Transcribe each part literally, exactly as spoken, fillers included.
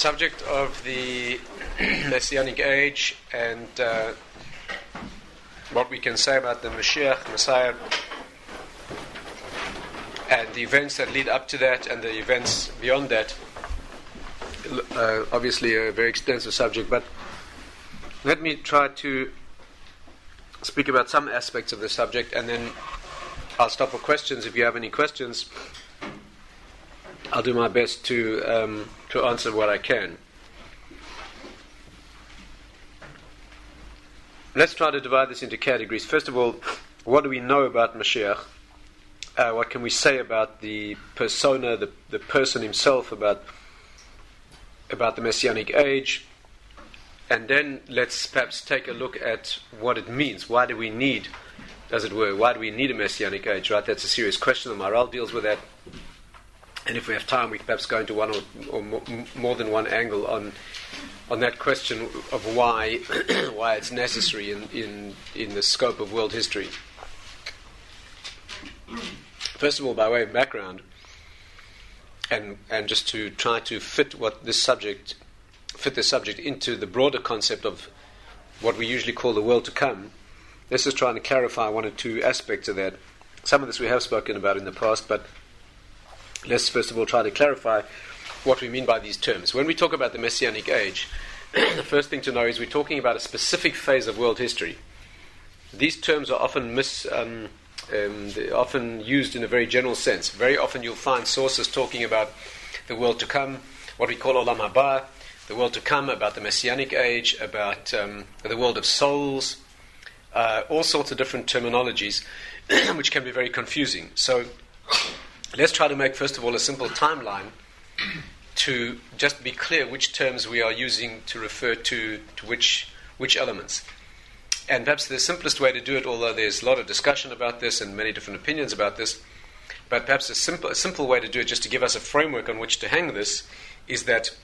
subject of the Messianic age and uh, what we can say about the Mashiach, Messiah, and the events that lead up to that and the events beyond that. Uh, obviously a very extensive subject, but let me try to speak about some aspects of the subject, and then I'll stop for questions. If you have any questions, I'll do my best to um, to answer what I can. Let's try to divide this into categories. First of all, what do we know about Mashiach? Uh, what can we say about the persona, the, the person himself, about about the Messianic age? And then let's perhaps take a look at what it means. Why do we need, as it were, why do we need a Messianic age? Right? That's a serious question. The Maharal deals with that. And if we have time, we can perhaps go into one or, or more, more than one angle on on that question of why why it's necessary in, in, in the scope of world history. First of all, by way of background, and and just to try to fit what this subject fit this subject into the broader concept of what we usually call the world to come, let's just try to clarify one or two aspects of that. Some of this we have spoken about in the past, but let's first of all try to clarify what we mean by these terms. When we talk about the Messianic age, the first thing to know is we're talking about a specific phase of world history. These terms are often mis, um, um, they're often used in a very general sense. Very often you'll find sources talking about the world to come, what we call Olam Haba, the world to come, about the Messianic age, about um, the world of souls, uh, all sorts of different terminologies, which can be very confusing. So let's try to make, first of all, a simple timeline to just be clear which terms we are using to refer to, to which which elements. And perhaps the simplest way to do it, although there's a lot of discussion about this and many different opinions about this, but perhaps a simple, a simple way to do it, just to give us a framework on which to hang this, is that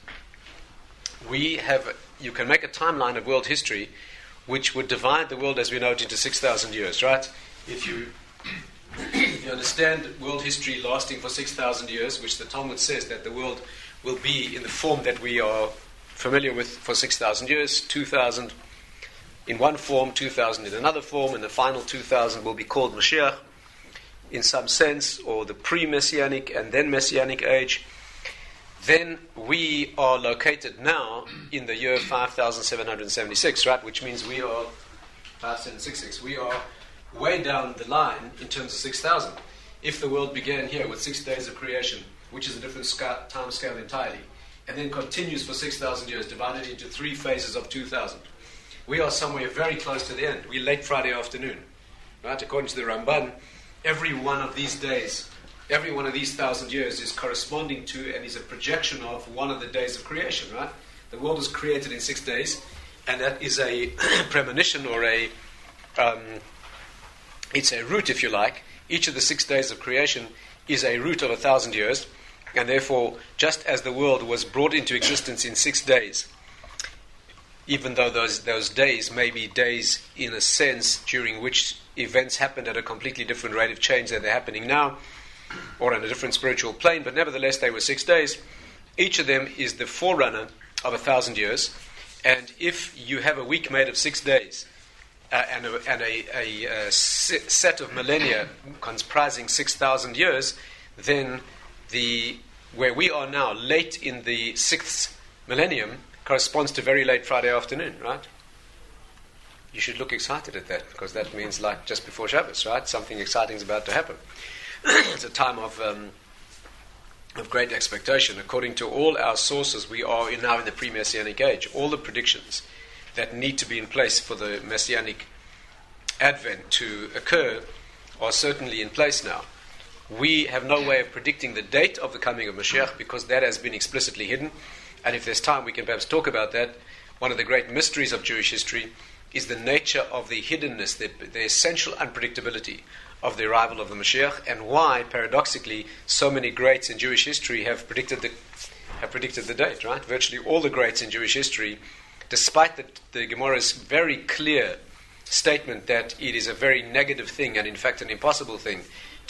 we have, you can make a timeline of world history which would divide the world as we know it into six thousand years, right? If you If you understand world history lasting for six thousand years, which the Talmud says that the world will be in the form that we are familiar with for six thousand years, two thousand in one form, two thousand in another form, and the final two thousand will be called Mashiach in some sense, or the pre-Messianic and then Messianic age, then we are located now in the year five thousand seven hundred seventy-six, right? Which means we are five thousand seven hundred sixty-six. We are way down the line in terms of six thousand. If the world began here with six days of creation, which is a different sca- time scale entirely, and then continues for six thousand years, divided into three phases of two thousand, we are somewhere very close to the end. We're late Friday afternoon, right? According to the Ramban, every one of these days, every one of these thousand years is corresponding to and is a projection of one of the days of creation, right? The world was created in six days, and that is a premonition or a um, it's a root, if you like. Each of the six days of creation is a root of a thousand years, and therefore, just as the world was brought into existence in six days, even though those those days may be days in a sense during which events happened at a completely different rate of change than they're happening now, or on a different spiritual plane, but nevertheless they were six days. Each of them is the forerunner of a thousand years, and if you have a week made of six days, Uh, and a, and a, a, a set of millennia comprising six thousand years, then the where we are now, late in the sixth millennium, corresponds to very late Friday afternoon, right? You should look excited at that, because that means like just before Shabbos, right? Something exciting is about to happen. It's a time of um, of great expectation. According to all our sources, we are in now in the pre-Messianic age. All the predictions that need to be in place for the Messianic advent to occur are certainly in place now. We have no way of predicting the date of the coming of Mashiach, because that has been explicitly hidden, and if there's time we can perhaps talk about that. One of the great mysteries of Jewish history is the nature of the hiddenness, the, the essential unpredictability of the arrival of the Mashiach, and why, paradoxically, so many greats in Jewish history have predicted the have predicted the date, right? Virtually all the greats in Jewish history, despite the, the Gemara's very clear statement that it is a very negative thing and in fact an impossible thing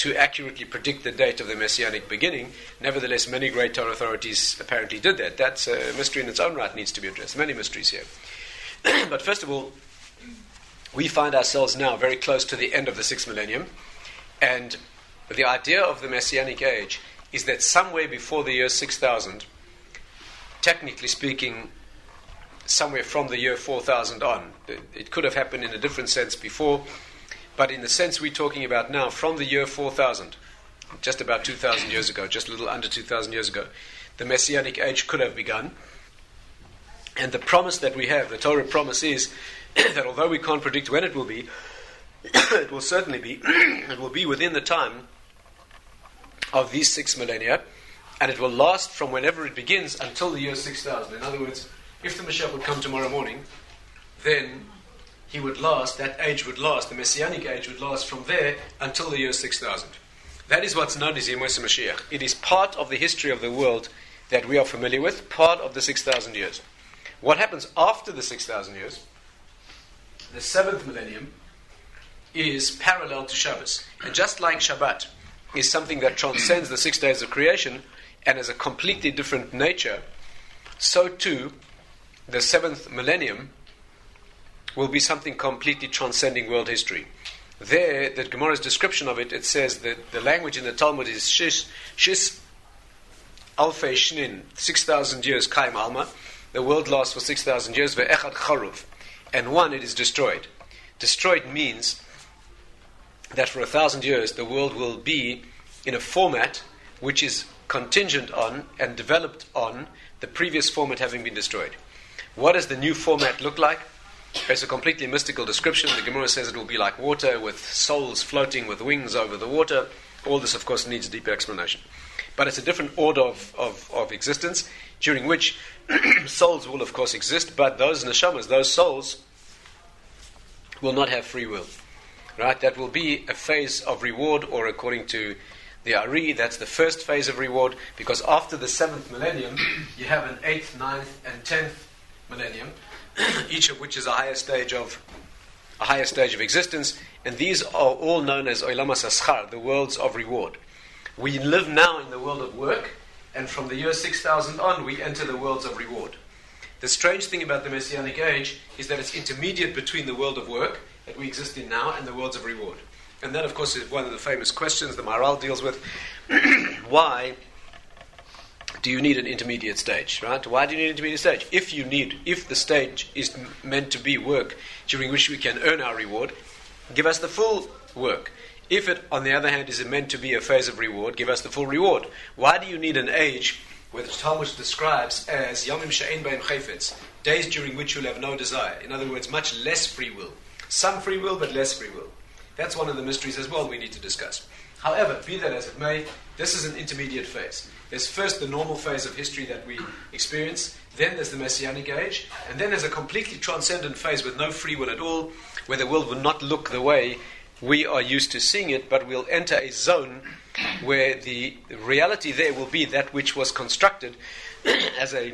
to accurately predict the date of the Messianic beginning. Nevertheless, many great Torah authorities apparently did that. That's a mystery in its own right, needs to be addressed. Many mysteries here. But first of all, we find ourselves now very close to the end of the sixth millennium, and the idea of the Messianic age is that somewhere before the year six thousand, technically speaking, somewhere from the year four thousand on, it could have happened in a different sense before, but in the sense we're talking about now, from the year four thousand, just about two thousand years ago, just a little under two thousand years ago, the Messianic age could have begun. And the promise that we have, the Torah promise, is that although we can't predict when it will be, it will certainly be, it will be within the time of these six millennia, and it will last from whenever it begins until the year six thousand. In other words, if the Mashiach would come tomorrow morning, then he would last, that age would last, the Messianic age would last from there until the year six thousand. That is what's known as Yemos Mashiach. It is part of the history of the world that we are familiar with, part of the six thousand years. What happens after the six thousand years, the seventh millennium, is parallel to Shabbos. And just like Shabbat is something that transcends the six days of creation and has a completely different nature, so too the seventh millennium will be something completely transcending world history. There, the Gemara's description of it, it says that the language in the Talmud is Shis, Shis Alfei Shnin, six thousand years, Kaim Alma. The world lasts for six thousand years, Ve'echad Charuv, and one, it is destroyed. Destroyed means that for a thousand years the world will be in a format which is contingent on and developed on the previous format having been destroyed. What does the new format look like? It's a completely mystical description. The Gemara says it will be like water with souls floating with wings over the water. All this, of course, needs deeper explanation. But it's a different order of, of, of existence, during which souls will, of course, exist, but those neshamas, those souls, will not have free will. Right? That will be a phase of reward, or according to the Ari, that's the first phase of reward, because after the seventh millennium, you have an eighth, ninth, and tenth millennium, each of which is a higher stage of a higher stage of existence, and these are all known as Olam HaSaschar, the worlds of reward. We live now in the world of work, and from the year six thousand on, we enter the worlds of reward. The strange thing about the Messianic age is that it's intermediate between the world of work that we exist in now and the worlds of reward. And that, of course, is one of the famous questions the Maharal deals with. Why do you need an intermediate stage, right? Why do you need an intermediate stage? If you need, if the stage is m- meant to be work during which we can earn our reward, give us the full work. If it, on the other hand, is meant to be a phase of reward, give us the full reward. Why do you need an age where the Talmud describes as Yomim She'ein B'hem Chayfetz, days during which you'll have no desire? In other words, much less free will. Some free will, but less free will. That's one of the mysteries as well we need to discuss. However, be that as it may, this is an intermediate phase. There's first the normal phase of history that we experience, then there's the Messianic age, and then there's a completely transcendent phase with no free will at all, where the world will not look the way we are used to seeing it, but we'll enter a zone where the reality there will be that which was constructed as a,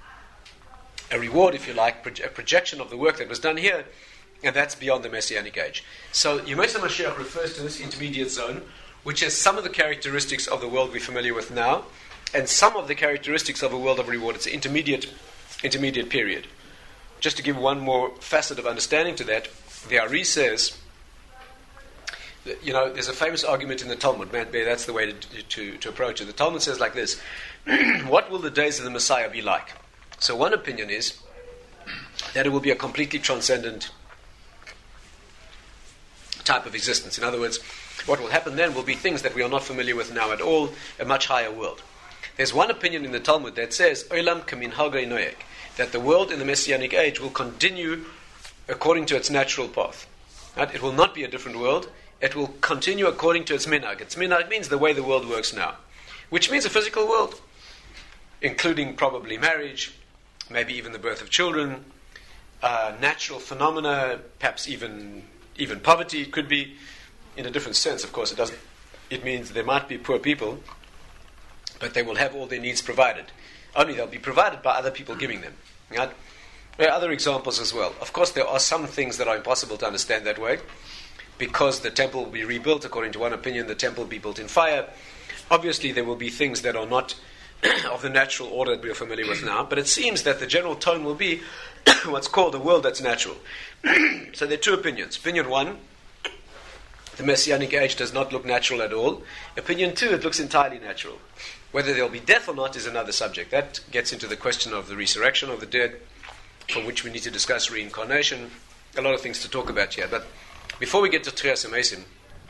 a reward, if you like, a projection of the work that was done here, and that's beyond the Messianic age. So Yemos Mashiach refers to this intermediate zone, which has some of the characteristics of the world we're familiar with now, and some of the characteristics of a world of reward. It's an intermediate, intermediate period. Just to give one more facet of understanding to that, the Ari says, that, you know, there's a famous argument in the Talmud, man, that's the way to, to, to approach it. The Talmud says like this, what will the days of the Messiah be like? So one opinion is that it will be a completely transcendent type of existence. In other words, what will happen then will be things that we are not familiar with now at all, a much higher world. There's one opinion in the Talmud that says, Olam kaminhagei noeg, that the world in the Messianic age will continue according to its natural path. Right? It will not be a different world. It will continue according to its minhag. Its minhag means the way the world works now, which means a physical world, including probably marriage, maybe even the birth of children, uh, natural phenomena, perhaps even even poverty. It could be in a different sense, of course. It doesn't. It means there might be poor people, but they will have all their needs provided. Only they'll be provided by other people giving them. Right? There are other examples as well. Of course, there are some things that are impossible to understand that way, because the temple will be rebuilt. According to one opinion, the temple will be built in fire. Obviously, there will be things that are not of the natural order that we are familiar with now, but it seems that the general tone will be what's called a world that's natural. So there are two opinions. Opinion one, the Messianic age does not look natural at all. Opinion two, it looks entirely natural. Whether there'll be death or not is another subject. That gets into the question of the resurrection of the dead, from which we need to discuss reincarnation. A lot of things to talk about here. But before we get to Tchias HaMesim,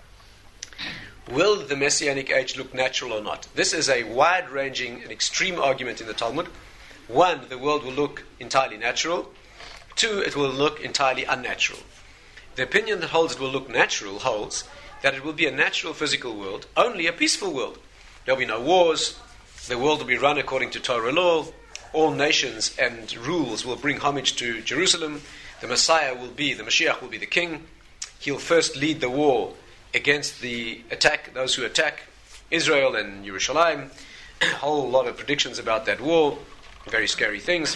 will the Messianic age look natural or not? This is a wide-ranging and extreme argument in the Talmud. One, the world will look entirely natural. Two, it will look entirely unnatural. The opinion that holds it will look natural holds that it will be a natural physical world, only a peaceful world. There will be no wars. The world will be run according to Torah law. All nations and rules will bring homage to Jerusalem. The Messiah will be, the Mashiach will be the king. He'll first lead the war against the attack, those who attack Israel and Yerushalayim. A whole lot of predictions about that war, very scary things.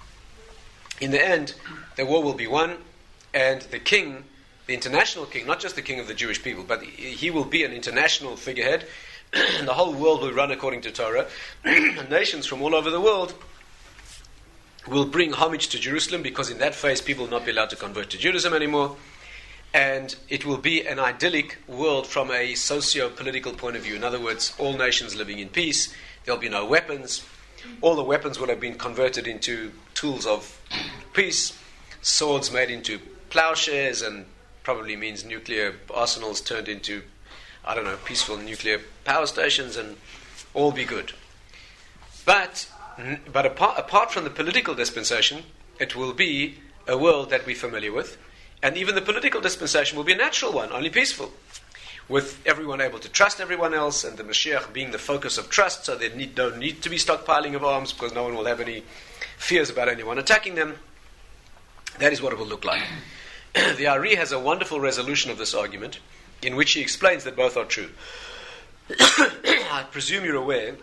In the end, the war will be won, and the king, the international king, not just the king of the Jewish people, but he will be an international figurehead, and the whole world will run according to Torah. Nations from all over the world will bring homage to Jerusalem, because in that phase people will not be allowed to convert to Judaism anymore. And it will be an idyllic world from a socio-political point of view. In other words, all nations living in peace. There'll be no weapons. All the weapons will have been converted into tools of peace. Swords made into plowshares, and probably means nuclear arsenals turned into, I don't know, peaceful nuclear power stations, and all be good. But, but apart, apart from the political dispensation, it will be a world that we're familiar with. And even the political dispensation will be a natural one, only peaceful, with everyone able to trust everyone else, and the Mashiach being the focus of trust, so there need, don't need to be stockpiling of arms, because no one will have any fears about anyone attacking them. That is what it will look like. The Ari has a wonderful resolution of this argument, in which he explains that both are true. I presume you're aware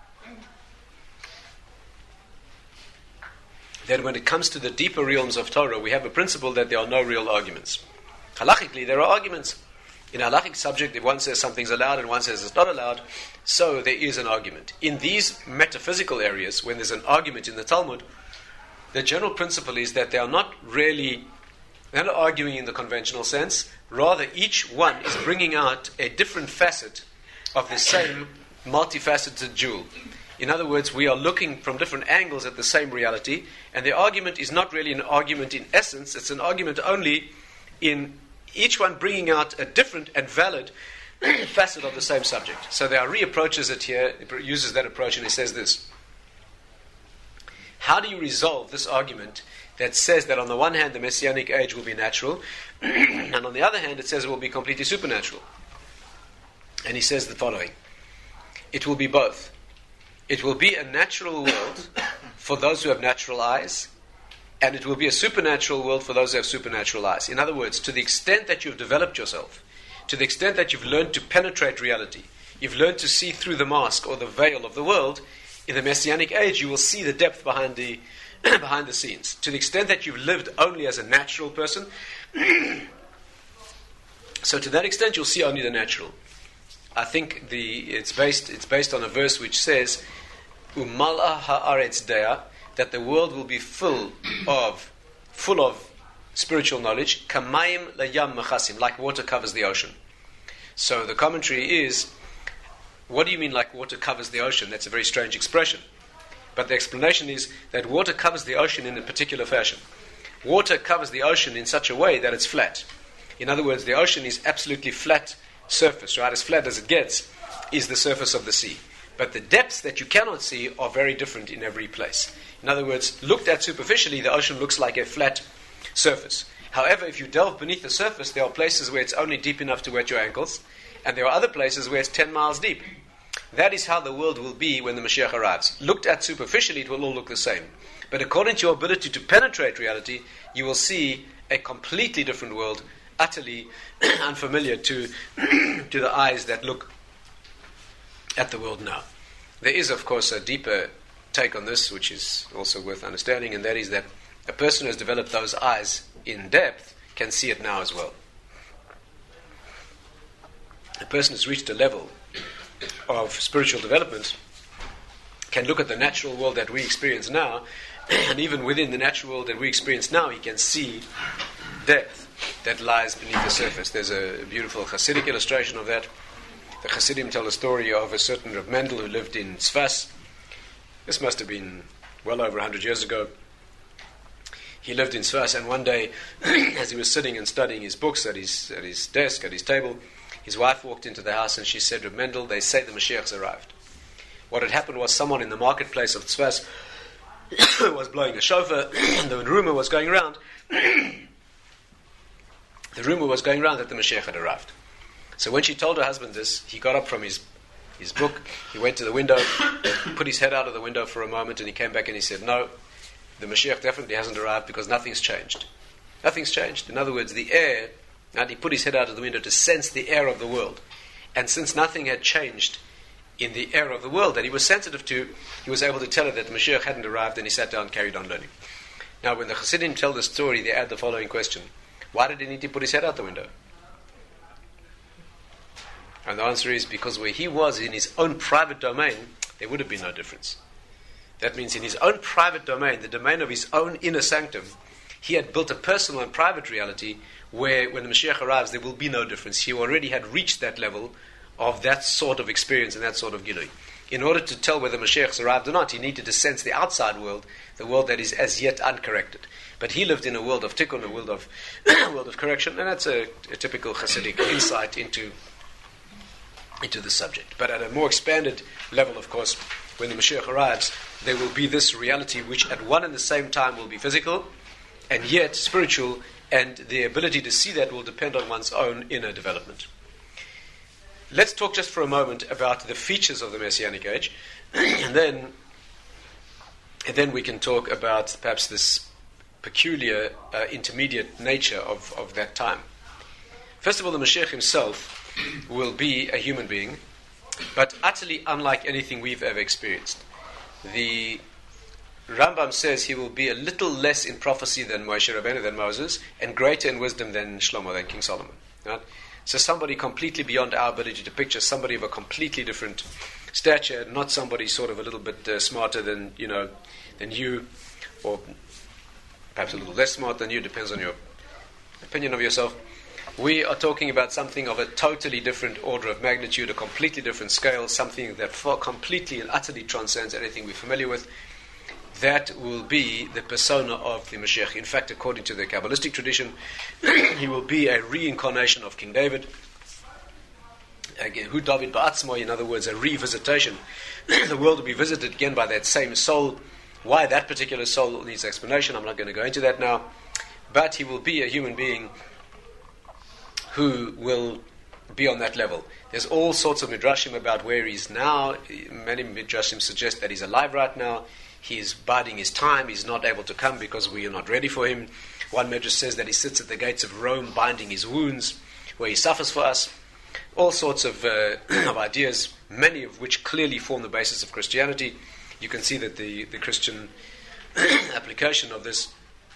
that when it comes to the deeper realms of Torah, we have a principle that there are no real arguments. Halachically, there are arguments. In a halachic subject, if one says something's allowed and one says it's not allowed, so there is an argument. In these metaphysical areas, when there's an argument in the Talmud, the general principle is that they are not really, they're not arguing in the conventional sense. Rather, each one is bringing out a different facet of the same multifaceted jewel. In other words, we are looking from different angles at the same reality, and the argument is not really an argument in essence, it's an argument only in each one bringing out a different and valid facet of the same subject. So the Ari approaches it here, uses that approach, and he says this. How do you resolve this argument that says that on the one hand the Messianic age will be natural, and on the other hand it says it will be completely supernatural? And he says the following. It will be both. It will be a natural world for those who have natural eyes, and it will be a supernatural world for those who have supernatural eyes. In other words, to the extent that you've developed yourself, to the extent that you've learned to penetrate reality, you've learned to see through the mask or the veil of the world, in the Messianic age you will see the depth behind the behind the scenes. To the extent that you've lived only as a natural person, so to that extent you'll see only the natural. I think the it's based it's based on a verse which says, "Umala haaretz dea," that the world will be full of full of spiritual knowledge, kamayim layam mechasim, like water covers the ocean. So the commentary is, what do you mean like water covers the ocean? That's a very strange expression. But the explanation is that water covers the ocean in a particular fashion. Water covers the ocean in such a way that it's flat. In other words, the ocean is absolutely flat surface, right? As flat as it gets is the surface of the sea. But the depths that you cannot see are very different in every place. In other words, looked at superficially, the ocean looks like a flat surface. However, if you delve beneath the surface, there are places where it's only deep enough to wet your ankles, and there are other places where it's ten miles deep. That is how the world will be when the Mashiach arrives. Looked at superficially, it will all look the same. But according to your ability to penetrate reality, you will see a completely different world, utterly unfamiliar to, to the eyes that look at the world now. There is, of course, a deeper take on this, which is also worth understanding, and that is that a person who has developed those eyes in depth can see it now as well. a person who's reached a level of spiritual development can look at the natural world that we experience now, and even within the natural world that we experience now, he can see depth that lies beneath the surface. There's a beautiful Hasidic illustration of that. The Hasidim tell a story of a certain Reb Mendel who lived in Tzfas. This must have been well over one hundred years ago. He lived in Tzfas, and one day, as he was sitting and studying his books at his at his desk, at his table, his wife walked into the house and she said, Reb Mendel, they say the Mashiach's arrived. What had happened was someone in the marketplace of Tzfas was blowing a shofar, and the rumor was going around. the rumor was going around that the Mashiach had arrived. So when she told her husband this, he got up from his his book, he went to the window, put his head out of the window for a moment, and he came back and he said, no, the Mashiach definitely hasn't arrived because nothing's changed. Nothing's changed. In other words, the air, and he put his head out of the window to sense the air of the world. And since nothing had changed in the air of the world that he was sensitive to, he was able to tell her that the Mashiach hadn't arrived, and he sat down and carried on learning. Now, when the Hasidim tell the story, they add the following question. Why did he need to put his head out the window? And the answer is because where he was in his own private domain, there would have been no difference. That means in his own private domain, the domain of his own inner sanctum, he had built a personal and private reality where when the Mashiach arrives, there will be no difference. He already had reached that level of that sort of experience and that sort of Gilui. In order to tell whether Mashiach's arrived or not, he needed to sense the outside world, the world that is as yet uncorrected. But he lived in a world of tikkun, a world of world of correction, and that's a, a typical Hasidic insight into into the subject. But at a more expanded level, of course, when the Mashiach arrives, there will be this reality which at one and the same time will be physical and yet spiritual, and the ability to see that will depend on one's own inner development. Let's talk just for a moment about the features of the Messianic age, and then and then we can talk about perhaps this peculiar uh, intermediate nature of, of that time. First of all, the Mashiach himself will be a human being, but utterly unlike anything we've ever experienced. The Rambam says he will be a little less in prophecy than Moshe Rabbeinu, than Moses, and greater in wisdom than Shlomo, than King Solomon. Right? So somebody completely beyond our ability to picture, somebody of a completely different stature, not somebody sort of a little bit uh, smarter than you know than you, or perhaps a little less smart than you, depends on your opinion of yourself. We are talking about something of a totally different order of magnitude, a completely different scale, something that far completely and utterly transcends anything we're familiar with. That will be the persona of the Mashiach. In fact, according to the Kabbalistic tradition, he will be a reincarnation of King David. Again, Hu David Ba'atzmo, in other words, a revisitation. The world will be visited again by that same soul. Why that particular soul needs explanation, I'm not going to go into that now. But he will be a human being who will be on that level. There's all sorts of midrashim about where he is now. Many midrashim suggest that he's alive right now. He's biding his time. He's not able to come because we are not ready for him. One midrash says that he sits at the gates of Rome binding his wounds, where he suffers for us. All sorts of, uh, of ideas, many of which clearly form the basis of Christianity. You can see that the, the Christian application of this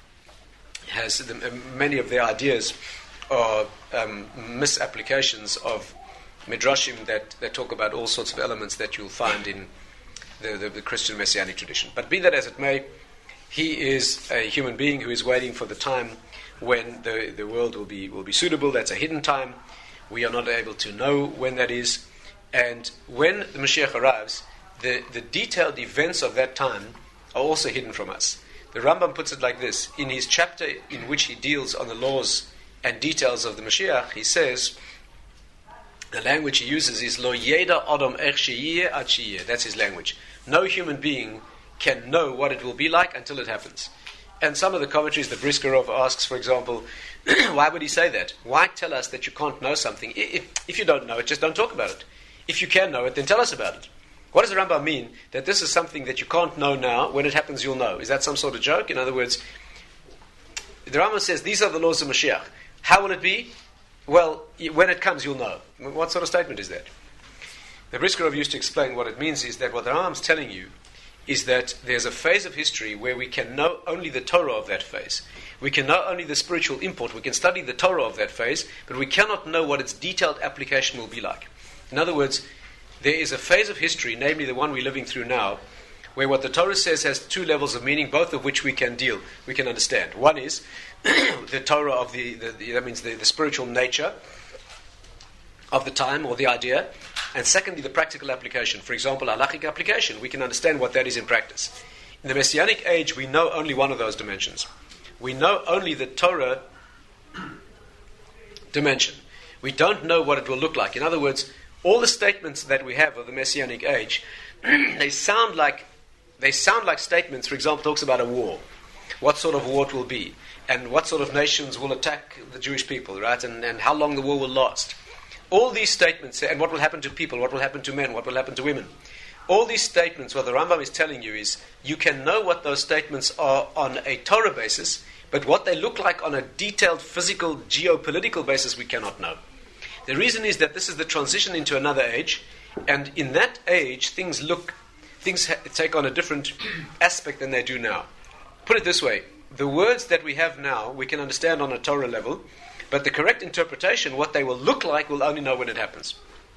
has the, uh, many of their ideas are um, misapplications of midrashim that, that talk about all sorts of elements that you'll find in the, the, the Christian Messianic tradition. But be that as it may, he is a human being who is waiting for the time when the, the world will be will be suitable. That's a hidden time. We are not able to know when that is. And when the Mashiach arrives, the, the detailed events of that time are also hidden from us. The Rambam puts it like this. In his chapter in which he deals on the laws and details of the Mashiach, he says, the language he uses is Lo Yeda Adam Ech Sheyeh Ad Sheyeh. That's his language. No human being can know what it will be like until it happens. And some of the commentaries, the Briskerov asks, for example, why would he say that? Why tell us that you can't know something? If, if you don't know it, just don't talk about it. If you can know it, then tell us about it. What does the Rambam mean? That this is something that you can't know now. When it happens, you'll know. Is that some sort of joke? In other words, the Rambam says, these are the laws of Mashiach. How will it be? Well, when it comes, you'll know. What sort of statement is that? The Briskerov used to explain what it means is that what the Rambam's telling you is that there's a phase of history where we can know only the Torah of that phase. We can know only the spiritual import. We can study the Torah of that phase, but we cannot know what its detailed application will be like. In other words, there is a phase of history, namely the one we're living through now, where what the Torah says has two levels of meaning, both of which we can deal, we can understand. One is the Torah of the, the, the that means the, the spiritual nature of the time or the idea, and secondly the practical application. For example, halachic application, we can understand what that is in practice. In the Messianic age, we know only one of those dimensions. We know only the Torah dimension. We don't know what it will look like. In other words, all the statements that we have of the Messianic age, they sound like they sound like statements. For example, talks about a war, what sort of war it will be, and what sort of nations will attack the Jewish people, right? And, and how long the war will last. All these statements, and what will happen to people, what will happen to men, what will happen to women. All these statements, what the Rambam is telling you is, you can know what those statements are on a Torah basis, but what they look like on a detailed physical, geopolitical basis, we cannot know. The reason is that this is the transition into another age, and in that age, things look, things ha- take on a different aspect than they do now. Put it this way, the words that we have now, we can understand on a Torah level, but the correct interpretation, what they will look like, we'll only know when it happens.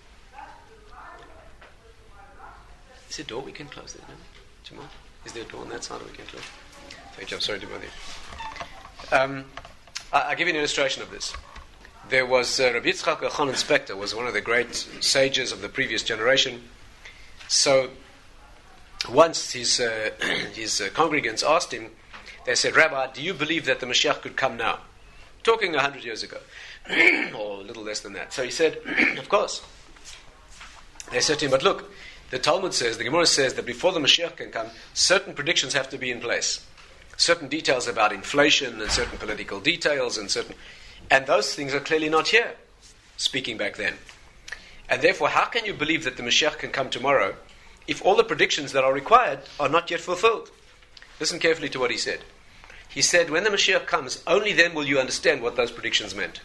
Is there a door we can close there? No? Tomorrow? Is there a door on that side we can close? Thank you, I'm sorry to bother you. Um, I, I'll give you an illustration of this. There was uh, Rabbi Yitzchak Elchanan Spector, was one of the great sages of the previous generation. So once his, uh, his uh, congregants asked him, they said, Rabbi, do you believe that the Mashiach could come now? Talking a hundred years ago, or a little less than that. So he said, of course. They said to him, but look, the Talmud says, the Gemara says that before the Mashiach can come, certain predictions have to be in place. Certain details about inflation and certain political details and certain... And those things are clearly not here, speaking back then. And therefore, how can you believe that the Mashiach can come tomorrow if all the predictions that are required are not yet fulfilled? Listen carefully to what he said. He said, when the Mashiach comes, only then will you understand what those predictions meant.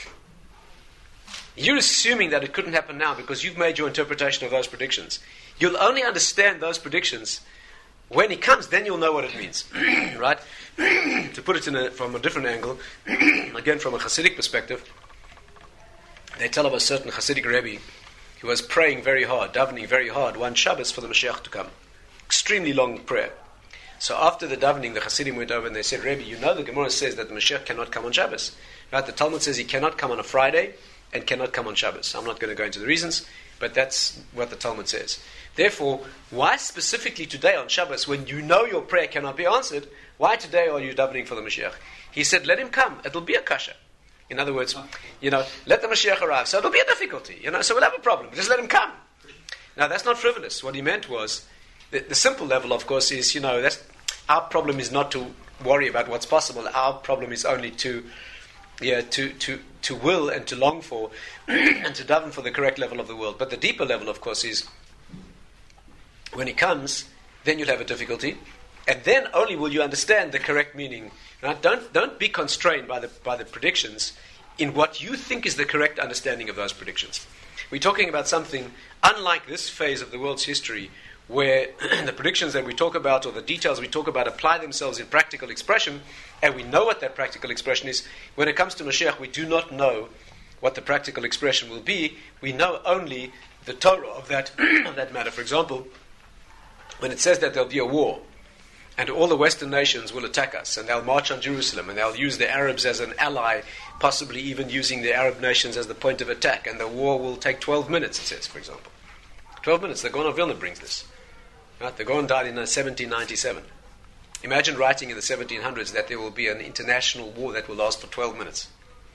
You're assuming that it couldn't happen now because you've made your interpretation of those predictions. You'll only understand those predictions when he comes, then you'll know what it means. Right? To put it in a, from a different angle, again from a Hasidic perspective, they tell of a certain Hasidic Rebbe who was praying very hard, davening very hard, one Shabbos for the Mashiach to come. Extremely long prayer. So after the davening, the Hasidim went over and they said, Rebbe, you know the Gemara says that the Mashiach cannot come on Shabbos. Right? The Talmud says he cannot come on a Friday and cannot come on Shabbos. I'm not going to go into the reasons, but that's what the Talmud says. Therefore, why specifically today on Shabbos, when you know your prayer cannot be answered, why today are you davening for the Mashiach? He said, let him come. It'll be a kasha. In other words, you know, let the Mashiach arrive. So it'll be a difficulty, you know, so we'll have a problem. Just let him come. Now, that's not frivolous. What he meant was, the, the simple level, of course, is, you know, that's, our problem is not to worry about what's possible. Our problem is only to, yeah, to, to, to will and to long for and to daven for the correct level of the world. But the deeper level, of course, is when he comes, then you'll have a difficulty, and then only will you understand the correct meaning. Right? Don't don't be constrained by the by the predictions in what you think is the correct understanding of those predictions. We're talking about something unlike this phase of the world's history, where the predictions that we talk about or the details we talk about apply themselves in practical expression, and we know what that practical expression is. When it comes to Mashiach, we do not know what the practical expression will be. We know only the Torah of that of that matter. For example, when it says that there'll be a war, and all the Western nations will attack us, and they'll march on Jerusalem, and they'll use the Arabs as an ally, possibly even using the Arab nations as the point of attack, and the war will take twelve minutes, it says, for example. twelve minutes, the Gaon of Vilna brings this. Right? The Gaon died in seventeen ninety-seven. Imagine writing in the seventeen hundreds that there will be an international war that will last for twelve minutes.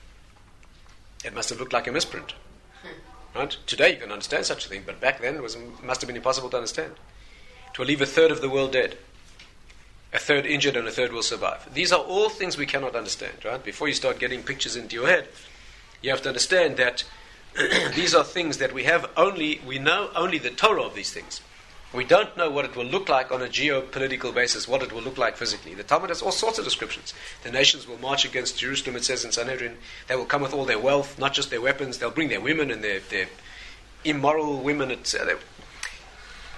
It must have looked like a misprint. Right? Today you can understand such a thing, but back then it was, must have been impossible to understand. It will leave a third of the world dead. A third injured and a third will survive. These are all things we cannot understand, right? Before you start getting pictures into your head, you have to understand that these are things that we have only, we know only the Torah of these things. We don't know what it will look like on a geopolitical basis, what it will look like physically. The Talmud has all sorts of descriptions. The nations will march against Jerusalem, it says in Sanhedrin. They will come with all their wealth, not just their weapons. They'll bring their women and their, their immoral women, et cetera.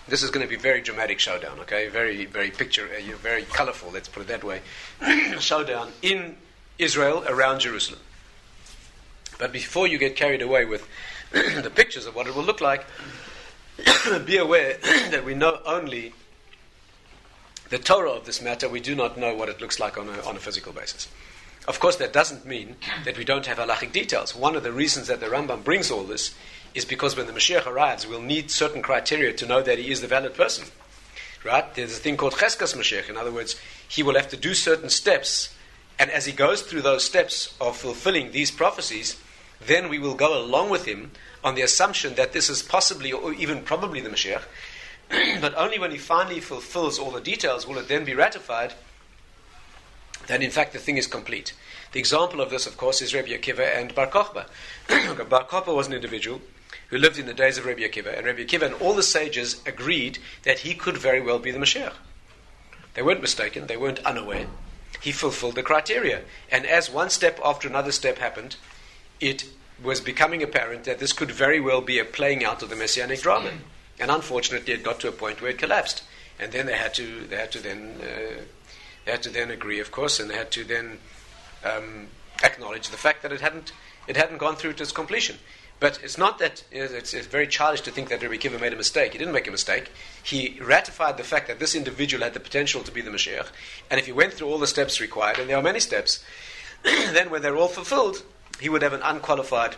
This is going to be very dramatic showdown, okay? Very, very picture, uh, very colorful, let's put it that way. Showdown in Israel around Jerusalem. But before you get carried away with the pictures of what it will look like, be aware that we know only the Torah of this matter. We do not know what it looks like on a, on a physical basis. Of course, that doesn't mean that we don't have halachic details. One of the reasons that the Rambam brings all this is because when the Mashiach arrives, we'll need certain criteria to know that he is the valid person. Right? There's a thing called Cheskas Mashiach. In other words, he will have to do certain steps, and as he goes through those steps of fulfilling these prophecies, then we will go along with him on the assumption that this is possibly or even probably the Mashiach. But only when he finally fulfills all the details will it then be ratified that in fact the thing is complete. The example of this, of course, is Rabbi Akiva and Bar Kokhba. Bar Kokhba was an individual who lived in the days of Rabbi Akiva, and Rabbi Akiva and all the sages agreed that he could very well be the Mashiach. They weren't mistaken, they weren't unaware. He fulfilled the criteria. And as one step after another step happened, it was becoming apparent that this could very well be a playing out of the Messianic drama. And unfortunately, it got to a point where it collapsed. And then they had to, they had to then, uh, they had to then agree, of course, and they had to then um, acknowledge the fact that it hadn't, it hadn't gone through to its completion. But it's not that it's, it's very childish to think that Rabbi Akiva made a mistake. He didn't make a mistake. He ratified the fact that this individual had the potential to be the Mashiach. And if he went through all the steps required, and there are many steps, then when they're all fulfilled, he would have an unqualified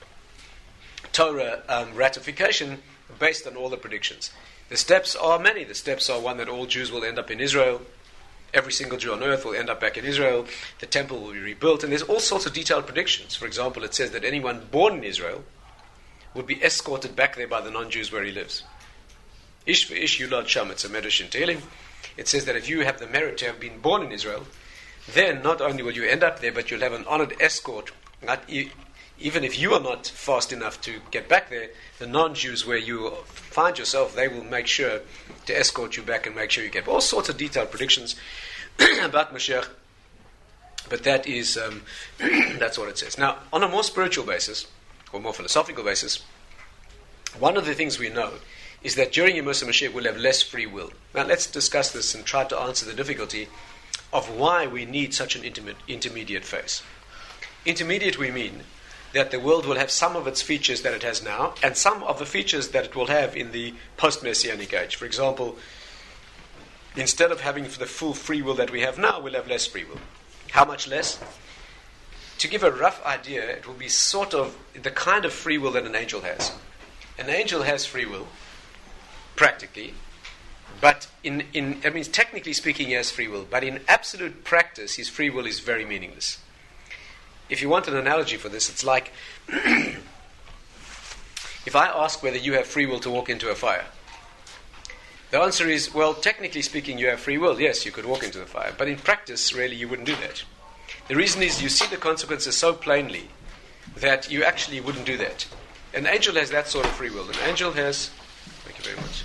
Torah um, ratification based on all the predictions. The steps are many. The steps are one that all Jews will end up in Israel. Every single Jew on earth will end up back in Israel. The temple will be rebuilt. And there's all sorts of detailed predictions. For example, it says that anyone born in Israel would be escorted back there by the non-Jews where he lives. Ish v'ish yulad sham. It's a medrash in Tehillim. It says that if you have the merit to have been born in Israel, then not only will you end up there, but you'll have an honored escort. Not e- even if you are not fast enough to get back there, the non-Jews where you find yourself, they will make sure to escort you back and make sure you get all sorts of detailed predictions about Mashiach. But that is um, that's what it says. Now, on a more spiritual basis, or more philosophical basis, one of the things we know is that during Yemasa Mashiach we'll have less free will. Now, let's discuss this and try to answer the difficulty of why we need such an intimate, intermediate phase. Intermediate, we mean that the world will have some of its features that it has now, and some of the features that it will have in the post-Messianic age. For example, instead of having the full free will that we have now, we'll have less free will. How much less? To give a rough idea, it will be sort of the kind of free will that an angel has. An angel has free will, practically, but in, in that means technically speaking he has free will, but in absolute practice his free will is very meaningless. If you want an analogy for this, it's like if I ask whether you have free will to walk into a fire. The answer is, well, technically speaking, you have free will. Yes, you could walk into the fire. But in practice, really, you wouldn't do that. The reason is you see the consequences so plainly that you actually wouldn't do that. An angel has that sort of free will. An angel has... Thank you very much.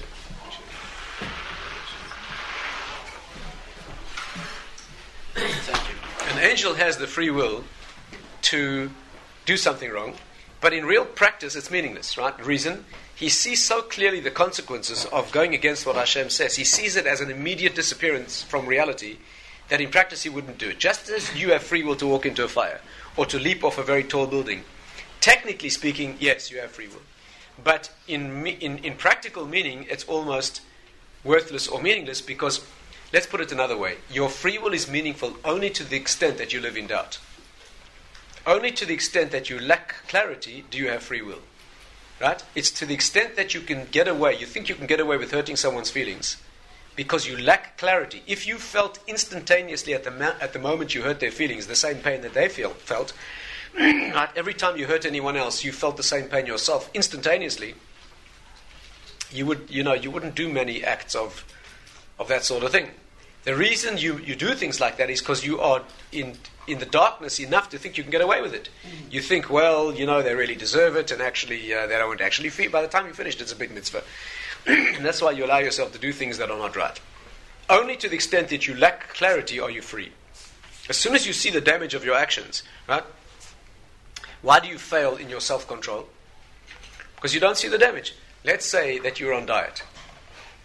Thank you. An angel has the free will to do something wrong, but in real practice it's meaningless, right? Reason, he sees so clearly the consequences of going against what Hashem says. He sees it as an immediate disappearance from reality that in practice he wouldn't do it. Just as you have free will to walk into a fire or to leap off a very tall building, technically speaking, yes, you have free will. But in, in, in practical meaning, it's almost worthless or meaningless because, let's put it another way, your free will is meaningful only to the extent that you live in doubt. Only to the extent that you lack clarity do you have free will. Right? It's to the extent that you can get away, you think you can get away with hurting someone's feelings because you lack clarity. If you felt instantaneously at the ma- at the moment you hurt their feelings, the same pain that they feel, felt, right? Every time you hurt anyone else, you felt the same pain yourself instantaneously, you would, you know, you wouldn't do many acts of of that sort of thing. The reason you, you do things like that is because you are in in the darkness enough to think you can get away with it. Mm. You think, well, you know, they really deserve it, and actually uh, they don't actually feel. By the time you finished, it's a big mitzvah. And that's why you allow yourself to do things that are not right. Only to the extent that you lack clarity are you free. As soon as you see the damage of your actions, right? Why do you fail in your self-control? Because you don't see the damage. Let's say that you're on diet.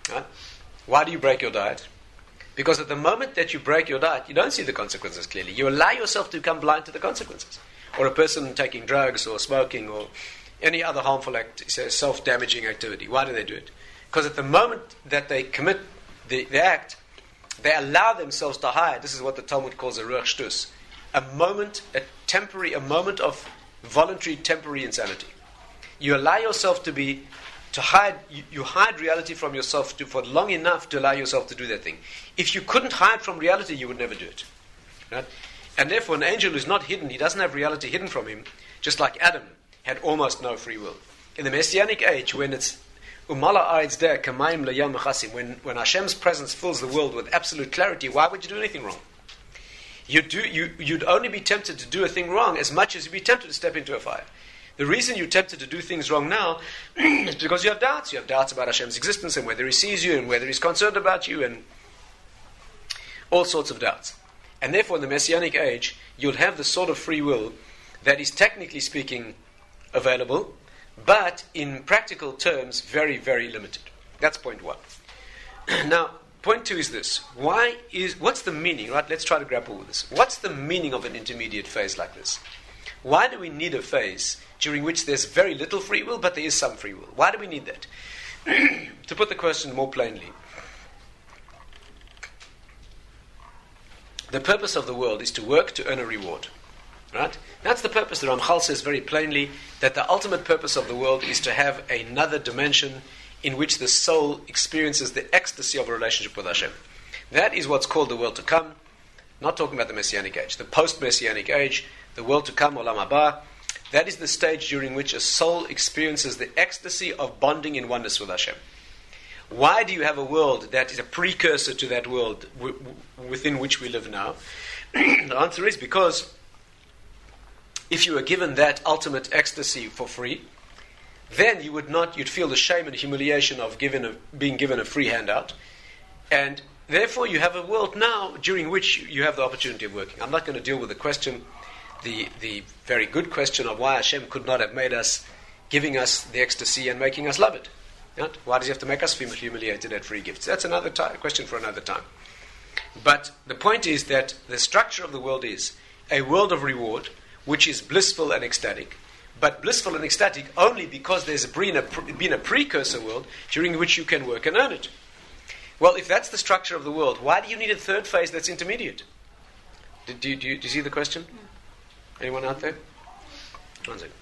Right? Why do you break your diet? Because at the moment that you break your diet, you don't see the consequences clearly. You allow yourself to become blind to the consequences. Or a person taking drugs or smoking or any other harmful act, self-damaging activity. Why do they do it? Because at the moment that they commit the, the act, they allow themselves to hide. This is what the Talmud calls a ruach shtus. A moment, a temporary, a moment of voluntary temporary insanity. You allow yourself to be, to hide, you, you hide reality from yourself to, for long enough to allow yourself to do that thing. If you couldn't hide from reality, you would never do it. Right? And therefore, an angel who's not hidden, he doesn't have reality hidden from him, just like Adam had almost no free will. In the Messianic age, when it's Umala Aitz Der Kamayim Layam Mechasim, when when Hashem's presence fills the world with absolute clarity, why would you do anything wrong? You'd, do, you, you'd only be tempted to do a thing wrong as much as you'd be tempted to step into a fire. The reason you're tempted to do things wrong now is because you have doubts. You have doubts about Hashem's existence and whether He sees you and whether He's concerned about you and all sorts of doubts. And therefore, in the Messianic age, you'll have the sort of free will that is technically speaking available, but in practical terms, very, very limited. That's point one. Now, point two is this. Why is, what's the meaning, right? Let's try to grapple with this. What's the meaning of an intermediate phase like this? Why do we need a phase during which there's very little free will, but there is some free will? Why do we need that? To put the question more plainly, the purpose of the world is to work to earn a reward. Right? That's the purpose. The Ramchal says very plainly that the ultimate purpose of the world is to have another dimension in which the soul experiences the ecstasy of a relationship with Hashem. That is what's called the world to come. Not talking about the Messianic age. The post-Messianic age, the world to come, Olam Haba, that is the stage during which a soul experiences the ecstasy of bonding in oneness with Hashem. Why do you have a world that is a precursor to that world w- w- within which we live now? The answer is because if you were given that ultimate ecstasy for free, then you would not, you'd feel the shame and humiliation of given a, being given a free handout, and therefore you have a world now during which you have the opportunity of working. I'm not going to deal with the question, the the very good question of why Hashem could not have made us, giving us the ecstasy and making us love it. Right? Why does He have to make us feel humiliated at free gifts? That's another time, question for another time. But the point is that the structure of the world is a world of reward, which is blissful and ecstatic, but blissful and ecstatic only because there's been a, been a precursor world during which you can work and earn it. Well, if that's the structure of the world, why do you need a third phase that's intermediate? Do, do, do, you, do you see the question? Anyone out there? One second.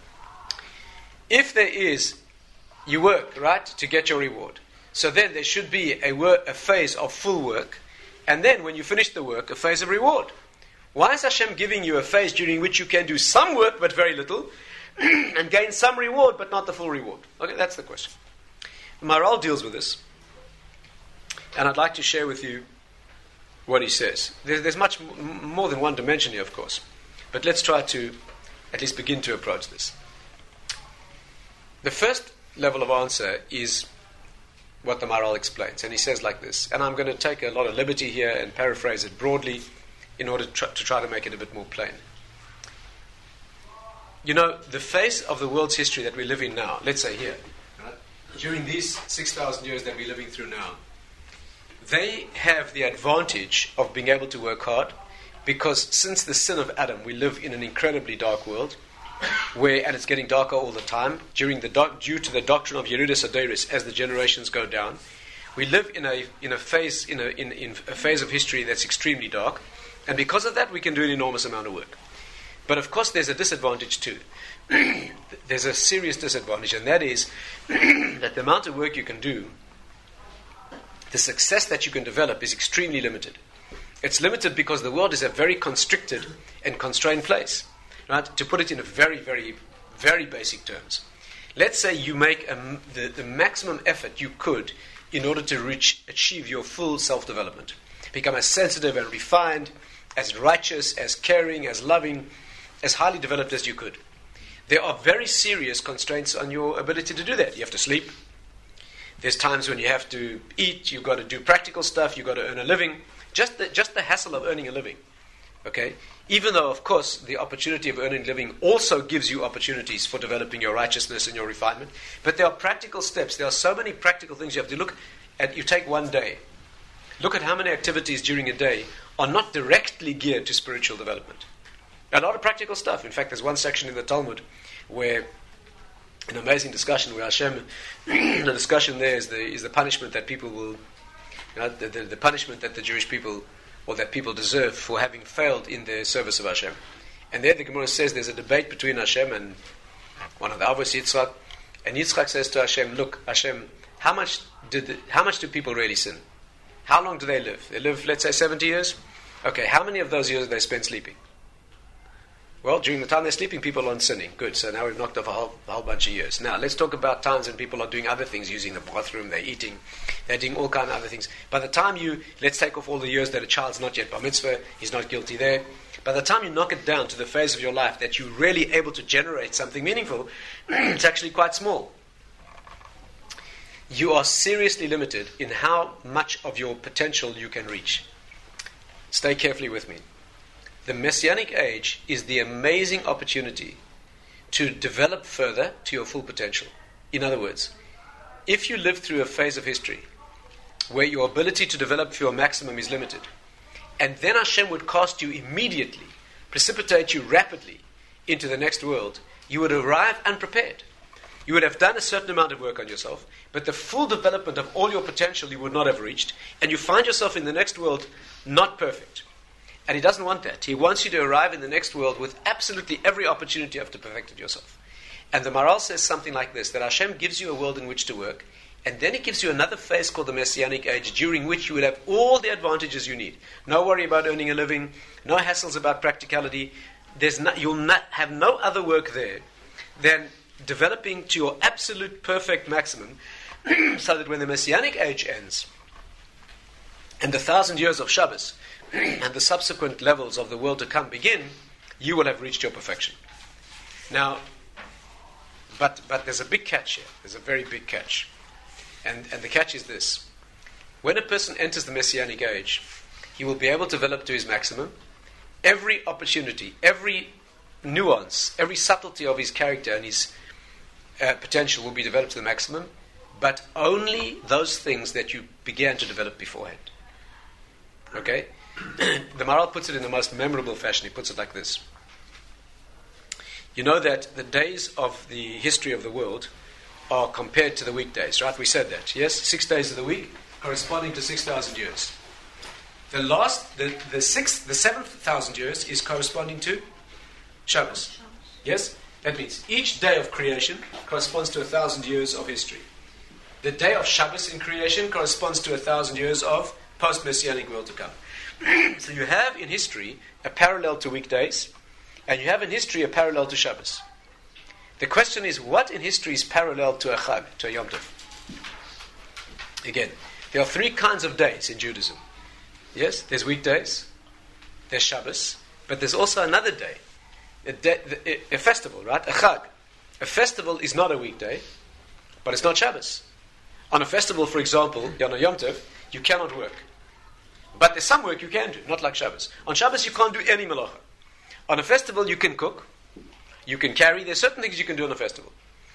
If there is, you work, right, to get your reward. So then there should be a, work, a phase of full work, and then when you finish the work, a phase of reward. Why is Hashem giving you a phase during which you can do some work but very little, and gain some reward but not the full reward? Okay, that's the question. Maharal deals with this, and I'd like to share with you what he says. There's, there's much m- more than one dimension here, of course, but let's try to at least begin to approach this. The first level of answer is what the Maharal explains, and he says like this, and I'm going to take a lot of liberty here and paraphrase it broadly in order to try, to try to make it a bit more plain. You know, the phase of the world's history that we live in now, let's say here, right, during these six thousand years that we're living through now, they have the advantage of being able to work hard because since the sin of Adam, we live in an incredibly dark world, where, and it's getting darker all the time, during the doc, due to the doctrine of Yerudas Adoris, as the generations go down, we live in a in a phase in a in, in a phase of history that's extremely dark, and because of that, we can do an enormous amount of work. But of course, there's a disadvantage too. There's a serious disadvantage, and that is that the amount of work you can do, the success that you can develop, is extremely limited. It's limited because the world is a very constricted and constrained place. Right? To put it in a very, very, very basic terms, let's say you make a, the, the maximum effort you could in order to reach, achieve your full self-development. Become as sensitive and refined, as righteous, as caring, as loving, as highly developed as you could. There are very serious constraints on your ability to do that. You have to sleep. There's times when you have to eat. You've got to do practical stuff. You've got to earn a living. Just the, just the hassle of earning a living. Okay? Even though, of course, the opportunity of earning a living also gives you opportunities for developing your righteousness and your refinement. But there are practical steps. There are so many practical things you have to look. at, you take one day, look at how many activities during a day are not directly geared to spiritual development. A lot of practical stuff. In fact, there's one section in the Talmud where an amazing discussion where Hashem, the discussion there is the is the punishment that people will, you know, the, the, the punishment that the Jewish people or that people deserve for having failed in their service of Hashem. And there the Gemara says there's a debate between Hashem and one of the Avos, Yitzchak, and Yitzchak says to Hashem, look, Hashem, how much did the, how much do people really sin? How long do they live? They live, let's say, seventy years? Okay, how many of those years do they spend sleeping? Well, during the time they're sleeping, people aren't sinning. Good, so now we've knocked off a whole, a whole bunch of years. Now, let's talk about times when people are doing other things, using the bathroom, they're eating, they're doing all kinds of other things. By the time you, let's take off all the years that a child's not yet bar mitzvah, he's not guilty there. By the time you knock it down to the phase of your life that you're really able to generate something meaningful, it's actually quite small. You are seriously limited in how much of your potential you can reach. Stay carefully with me. The Messianic age is the amazing opportunity to develop further to your full potential. In other words, if you live through a phase of history where your ability to develop to your maximum is limited, and then Hashem would cast you immediately, precipitate you rapidly into the next world, you would arrive unprepared. You would have done a certain amount of work on yourself, but the full development of all your potential you would not have reached, and you find yourself in the next world not perfect. And he doesn't want that. He wants you to arrive in the next world with absolutely every opportunity of to perfect yourself. And the Maharal says something like this, that Hashem gives you a world in which to work, and then he gives you another phase called the Messianic age, during which you will have all the advantages you need. No worry about earning a living, no hassles about practicality. There's no, you'll not have no other work there than developing to your absolute perfect maximum, so that when the Messianic age ends, and the thousand years of Shabbos, and the subsequent levels of the world to come begin, you will have reached your perfection. Now, but but there's a big catch here. There's a very big catch. And, and the catch is this. When a person enters the Messianic age, he will be able to develop to his maximum. Every opportunity, every nuance, every subtlety of his character and his uh, potential will be developed to the maximum, but only those things that you began to develop beforehand. Okay? The Maharal puts it in the most memorable fashion. He puts it like this. You know that the days of the history of the world are compared to the weekdays, right? We said that, yes? Six days of the week corresponding to six thousand years. The last, the, the sixth, the seventh thousand years is corresponding to Shabbos. Yes? That means each day of creation corresponds to a thousand years of history. The day of Shabbos in creation corresponds to a thousand years of post-Messianic world to come. So you have in history a parallel to weekdays, and you have in history a parallel to Shabbos. The question is, what in history is parallel to a Chag, to a Yom Tov? Again, there are three kinds of days in Judaism. Yes, there's weekdays, there's Shabbos, but there's also another day, a, day, a, a festival, right? A Chag. A festival is not a weekday, but it's not Shabbos. On a festival, for example, on Yom Tov, you cannot work. But there's some work you can do, not like Shabbos. On Shabbos you can't do any malacha. On a festival you can cook, you can carry, there's certain things you can do on a festival.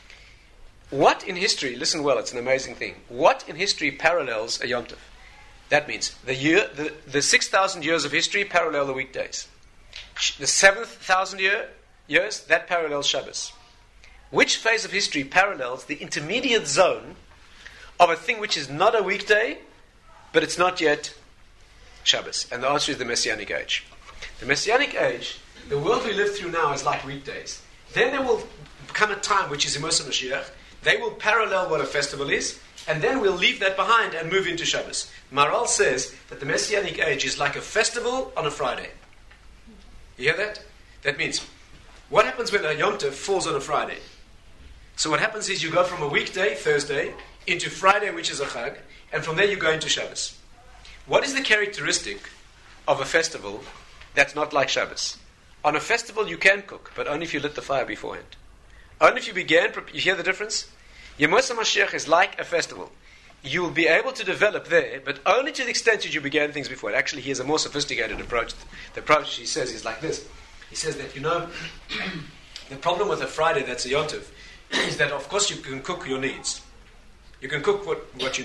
What in history, listen well, it's an amazing thing, what in history parallels a Yom Tov? That means the year, the, the six thousand years of history parallel the weekdays. The seventh thousand year, years, that parallels Shabbos. Which phase of history parallels the intermediate zone of a thing which is not a weekday, but it's not yet Shabbos? And the answer is the Messianic age. The Messianic age, the world we live through now is like weekdays. Then there will come a time which is Yemos HaMashiach. They will parallel what a festival is, and then we'll leave that behind and move into Shabbos. Maharal says that the Messianic age is like a festival on a Friday. You hear that? That means, what happens when a Yom Tov falls on a Friday? So what happens is you go from a weekday, Thursday, into Friday, which is a Chag, and from there you go into Shabbos. What is the characteristic of a festival that's not like Shabbos? On a festival you can cook, but only if you lit the fire beforehand. Only if you began, you hear the difference? Yemos HaMashiach is like a festival. You will be able to develop there, but only to the extent that you began things before. Actually, he has a more sophisticated approach. The approach, he says, is like this. He says that, you know, the problem with a Friday that's a Yom Tov is that, of course, you can cook your needs. You can cook what, what you need.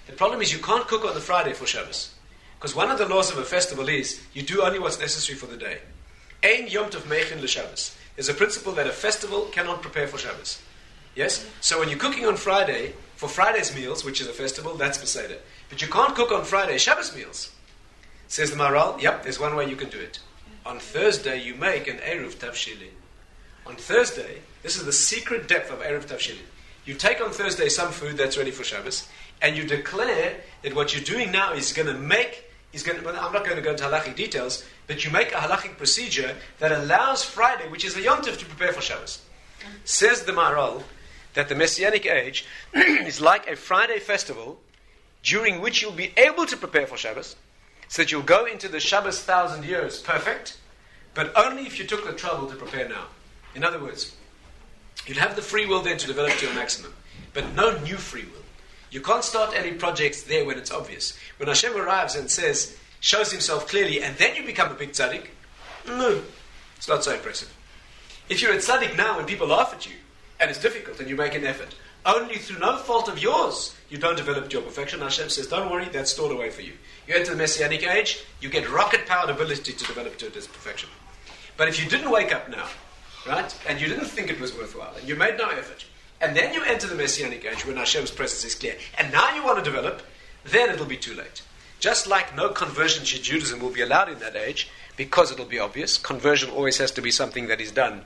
The problem is you can't cook on the Friday for Shabbos. Because one of the laws of a festival is you do only what's necessary for the day. Ein Yom Tov Meichin LeShabbos. There's a principle that a festival cannot prepare for Shabbos. Yes? So when you're cooking on Friday, for Friday's meals, which is a festival, that's Beseder. But you can't cook on Friday Shabbos meals. Says the Maharal, yep, there's one way you can do it. On Thursday, you make an Eruv Tavshili. On Thursday, this is the secret depth of Eruv Tavshili. You take on Thursday some food that's ready for Shabbos, and you declare that what you're doing now is going to make, is going to, well, I'm not going to go into halachic details, but you make a halachic procedure that allows Friday, which is a Yom Tov, to prepare for Shabbos. Says the Maharal that the Messianic age is like a Friday festival during which you'll be able to prepare for Shabbos, so that you'll go into the Shabbos thousand years perfect, but only if you took the trouble to prepare now. In other words, you'll have the free will then to develop to your maximum, but no new free will. You can't start any projects there when it's obvious. When Hashem arrives and says, shows himself clearly, and then you become a big tzaddik, no, it's not so impressive. If you're a tzaddik now and people laugh at you, and it's difficult and you make an effort, only through no fault of yours, you don't develop your perfection. Hashem says, don't worry, that's stored away for you. You enter the Messianic age, you get rocket-powered ability to develop to this perfection. But if you didn't wake up now, right, and you didn't think it was worthwhile, and you made no effort, and then you enter the Messianic age when Hashem's presence is clear, and now you want to develop, then it'll be too late. Just like no conversion to Judaism will be allowed in that age, because it'll be obvious, conversion always has to be something that is done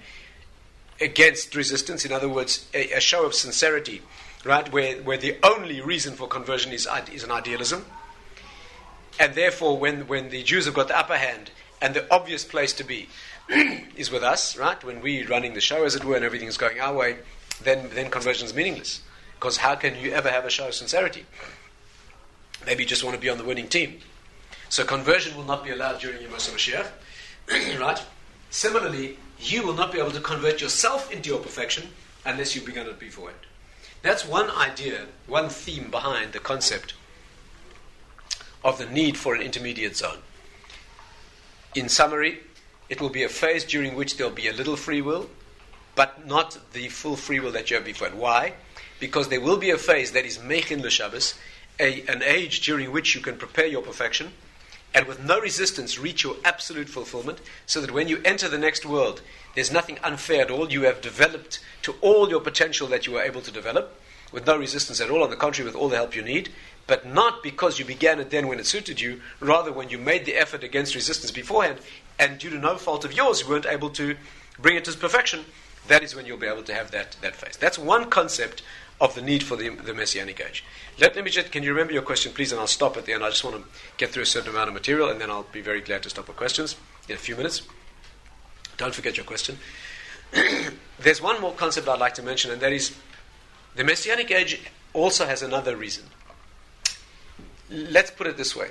against resistance. In other words, a, a show of sincerity, right, where, where the only reason for conversion is, is an idealism. And therefore, when, when the Jews have got the upper hand, and the obvious place to be is with us, right, when we're running the show, as it were, and everything's going our way, then, then conversion is meaningless. Because how can you ever have a show of sincerity? Maybe you just want to be on the winning team. So conversion will not be allowed during Yom Mashiach, right? Similarly, you will not be able to convert yourself into your perfection unless you've begun it beforehand. That's one idea, one theme behind the concept of the need for an intermediate zone. In summary, it will be a phase during which there'll be a little free will, but not the full free will that you have before. Why? Because there will be a phase that is Meichin LeShabbos, a, an age during which you can prepare your perfection, and with no resistance reach your absolute fulfillment, so that when you enter the next world, there's nothing unfair at all. You have developed to all your potential that you were able to develop, with no resistance at all, on the contrary, with all the help you need, but not because you began it then when it suited you, rather when you made the effort against resistance beforehand, and due to no fault of yours, you weren't able to bring it to perfection. That is when you'll be able to have that, that phase. That's one concept of the need for the, the Messianic age. Let, let me just, can you remember your question, please, and I'll stop at the end. I just want to get through a certain amount of material, and then I'll be very glad to stop for questions in a few minutes. Don't forget your question. There's one more concept I'd like to mention, and that is the Messianic age also has another reason. Let's put it this way.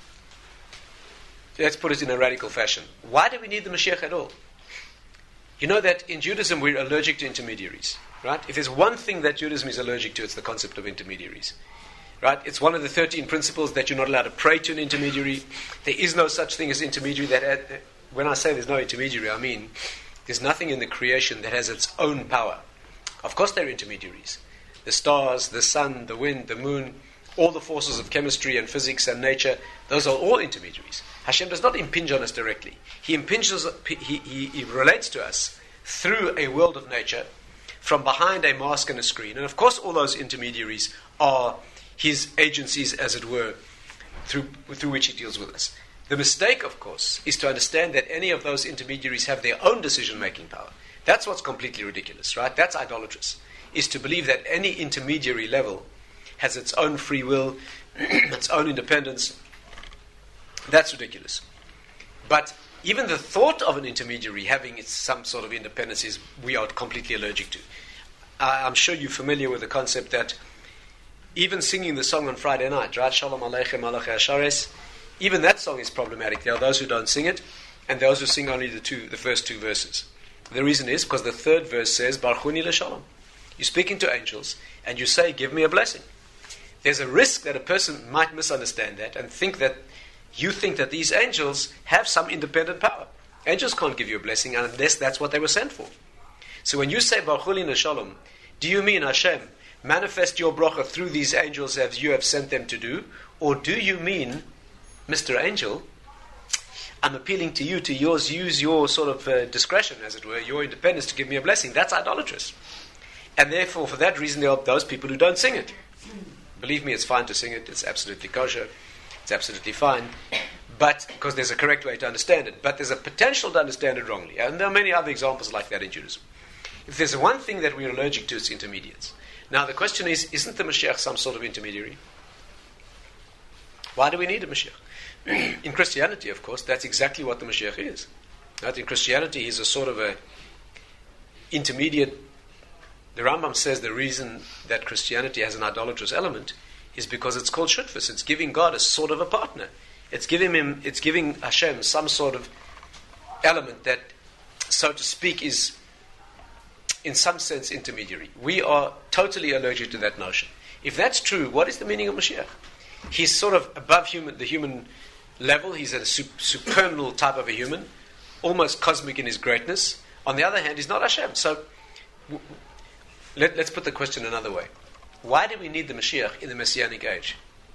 Let's put it in a radical fashion. Why do we need the Mashiach at all? You know that in Judaism we're allergic to intermediaries, right? If there's one thing that Judaism is allergic to, it's the concept of intermediaries, right? It's one of the thirteen principles that you're not allowed to pray to an intermediary. There is no such thing as intermediary. That uh, when I say there's no intermediary, I mean there's nothing in the creation that has its own power. Of course there are intermediaries. The stars, the sun, the wind, the moon, all the forces of chemistry and physics and nature, those are all intermediaries. Hashem does not impinge on us directly. He impinges, he, he, he relates to us through a world of nature, from behind a mask and a screen. And of course all those intermediaries are his agencies, as it were, through, through which he deals with us. The mistake, of course, is to understand that any of those intermediaries have their own decision-making power. That's what's completely ridiculous, right? That's idolatrous, is to believe that any intermediary level has its own free will, its own independence. That's ridiculous. But even the thought of an intermediary having its, some sort of independence is we are completely allergic to. Uh, I'm sure you're familiar with the concept that even singing the song on Friday night, right? Shalom Aleichem Malachei Hashares, even that song is problematic. There are those who don't sing it, and those who sing only the two, the first two verses. The reason is because the third verse says, Barchuni LeShalom. You're speaking to angels, and you say, give me a blessing. There's a risk that a person might misunderstand that and think that you think that these angels have some independent power. Angels can't give you a blessing unless that's what they were sent for. So when you say Baruch Hu LeShalom, do you mean, Hashem, manifest your bracha through these angels as you have sent them to do? Or do you mean, Mister Angel, I'm appealing to you to yours, use your sort of uh, discretion, as it were, your independence to give me a blessing? That's idolatrous. And therefore, for that reason, there are those people who don't sing it. Believe me, it's fine to sing it. It's absolutely kosher. It's absolutely fine. But, because there's a correct way to understand it. But there's a potential to understand it wrongly. And there are many other examples like that in Judaism. If there's one thing that we're allergic to, it's intermediates. Now, the question is, isn't the Mashiach some sort of intermediary? Why do we need a Mashiach? In Christianity, of course, that's exactly what the Mashiach is. Right? In Christianity, he's a sort of a intermediate. The Rambam says the reason that Christianity has an idolatrous element is because it's called shutfus. It's giving God a sort of a partner. It's giving him, it's giving Hashem some sort of element that, so to speak, is in some sense intermediary. We are totally allergic to that notion. If that's true, what is the meaning of Mashiach? He's sort of above human, the human level. He's a su- supernal type of a human, almost cosmic in his greatness. On the other hand, he's not Hashem. So w- let, let's put the question another way. Why do we need the Mashiach in the Messianic age?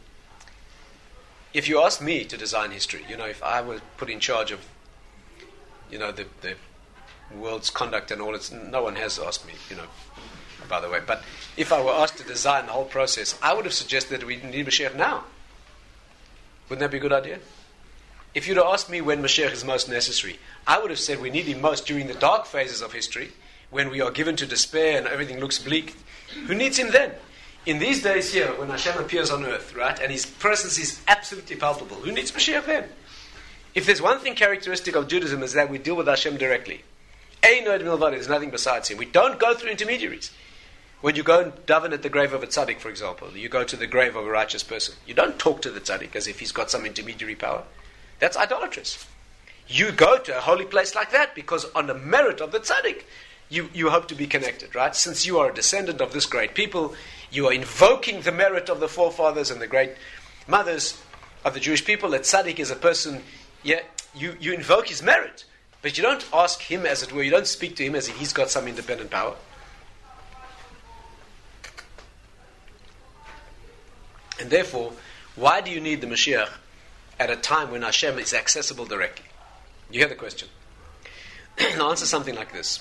If you ask me to design history, you know, if I were put in charge of, you know, the, the world's conduct and all, it's, no one has asked me, you know, by the way. But if I were asked to design the whole process, I would have suggested that we need Mashiach now. Wouldn't that be a good idea? If you'd have asked me when Mashiach is most necessary, I would have said we need him most during the dark phases of history, when we are given to despair and everything looks bleak. Who needs him then? In these days here, when Hashem appears on earth, right, and his presence is absolutely palpable, who needs Mashiach then? If there's one thing characteristic of Judaism is that we deal with Hashem directly. There's nothing besides him. We don't go through intermediaries. When you go and daven at the grave of a tzaddik, for example, you go to the grave of a righteous person. You don't talk to the tzaddik as if he's got some intermediary power. That's idolatrous. You go to a holy place like that because on the merit of the tzaddik, you, you hope to be connected, right? Since you are a descendant of this great people, you are invoking the merit of the forefathers and the great mothers of the Jewish people. That tzaddik is a person, yeah, you, you invoke his merit, but you don't ask him, as it were, you don't speak to him as if he's got some independent power. And therefore, why do you need the Mashiach at a time when Hashem is accessible directly? You hear the question. I'll answer something like this.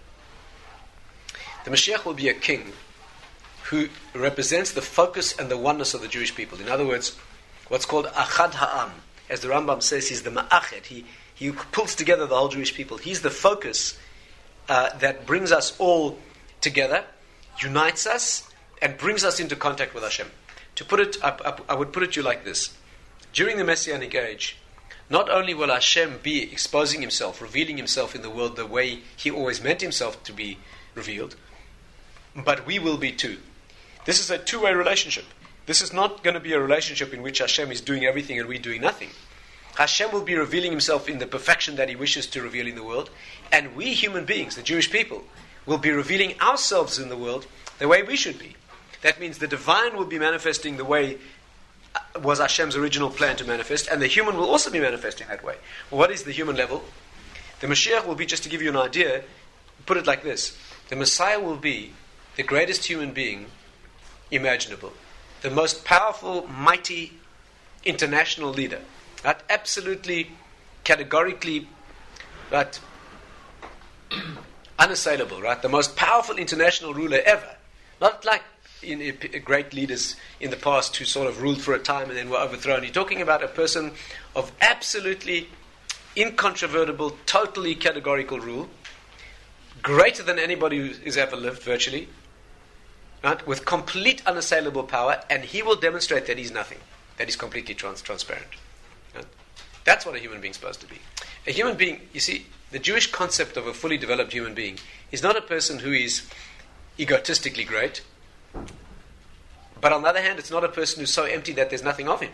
The Mashiach will be a king who represents the focus and the oneness of the Jewish people. In other words, what's called Achad Ha'am. As the Rambam says, he's the Ma'ached. He, he pulls together the whole Jewish people. He's the focus uh, that brings us all together, unites us, and brings us into contact with Hashem. To put it, up, up, I would put it to you like this. During the Messianic age, not only will Hashem be exposing himself, revealing himself in the world the way he always meant himself to be revealed, but we will be too. This is a two-way relationship. This is not going to be a relationship in which Hashem is doing everything and we doing nothing. Hashem will be revealing himself in the perfection that he wishes to reveal in the world, and we human beings, the Jewish people, will be revealing ourselves in the world the way we should be. That means the divine will be manifesting the way was Hashem's original plan to manifest, and the human will also be manifesting that way. Well, what is the human level? The Mashiach will be, just to give you an idea, put it like this. The Messiah will be the greatest human being imaginable. The most powerful, mighty, international leader. Right? Absolutely, categorically, right, unassailable. Right? The most powerful international ruler ever. Not like in, in, great leaders in the past who sort of ruled for a time and then were overthrown. You're talking about a person of absolutely incontrovertible, totally categorical rule, greater than anybody who has ever lived, virtually, right? With complete unassailable power, and he will demonstrate that he's nothing, that he's completely trans- transparent. Right? That's what a human being's supposed to be. A human being, you see, the Jewish concept of a fully developed human being is not a person who is egotistically great, but on the other hand, it's not a person who's so empty that there's nothing of him.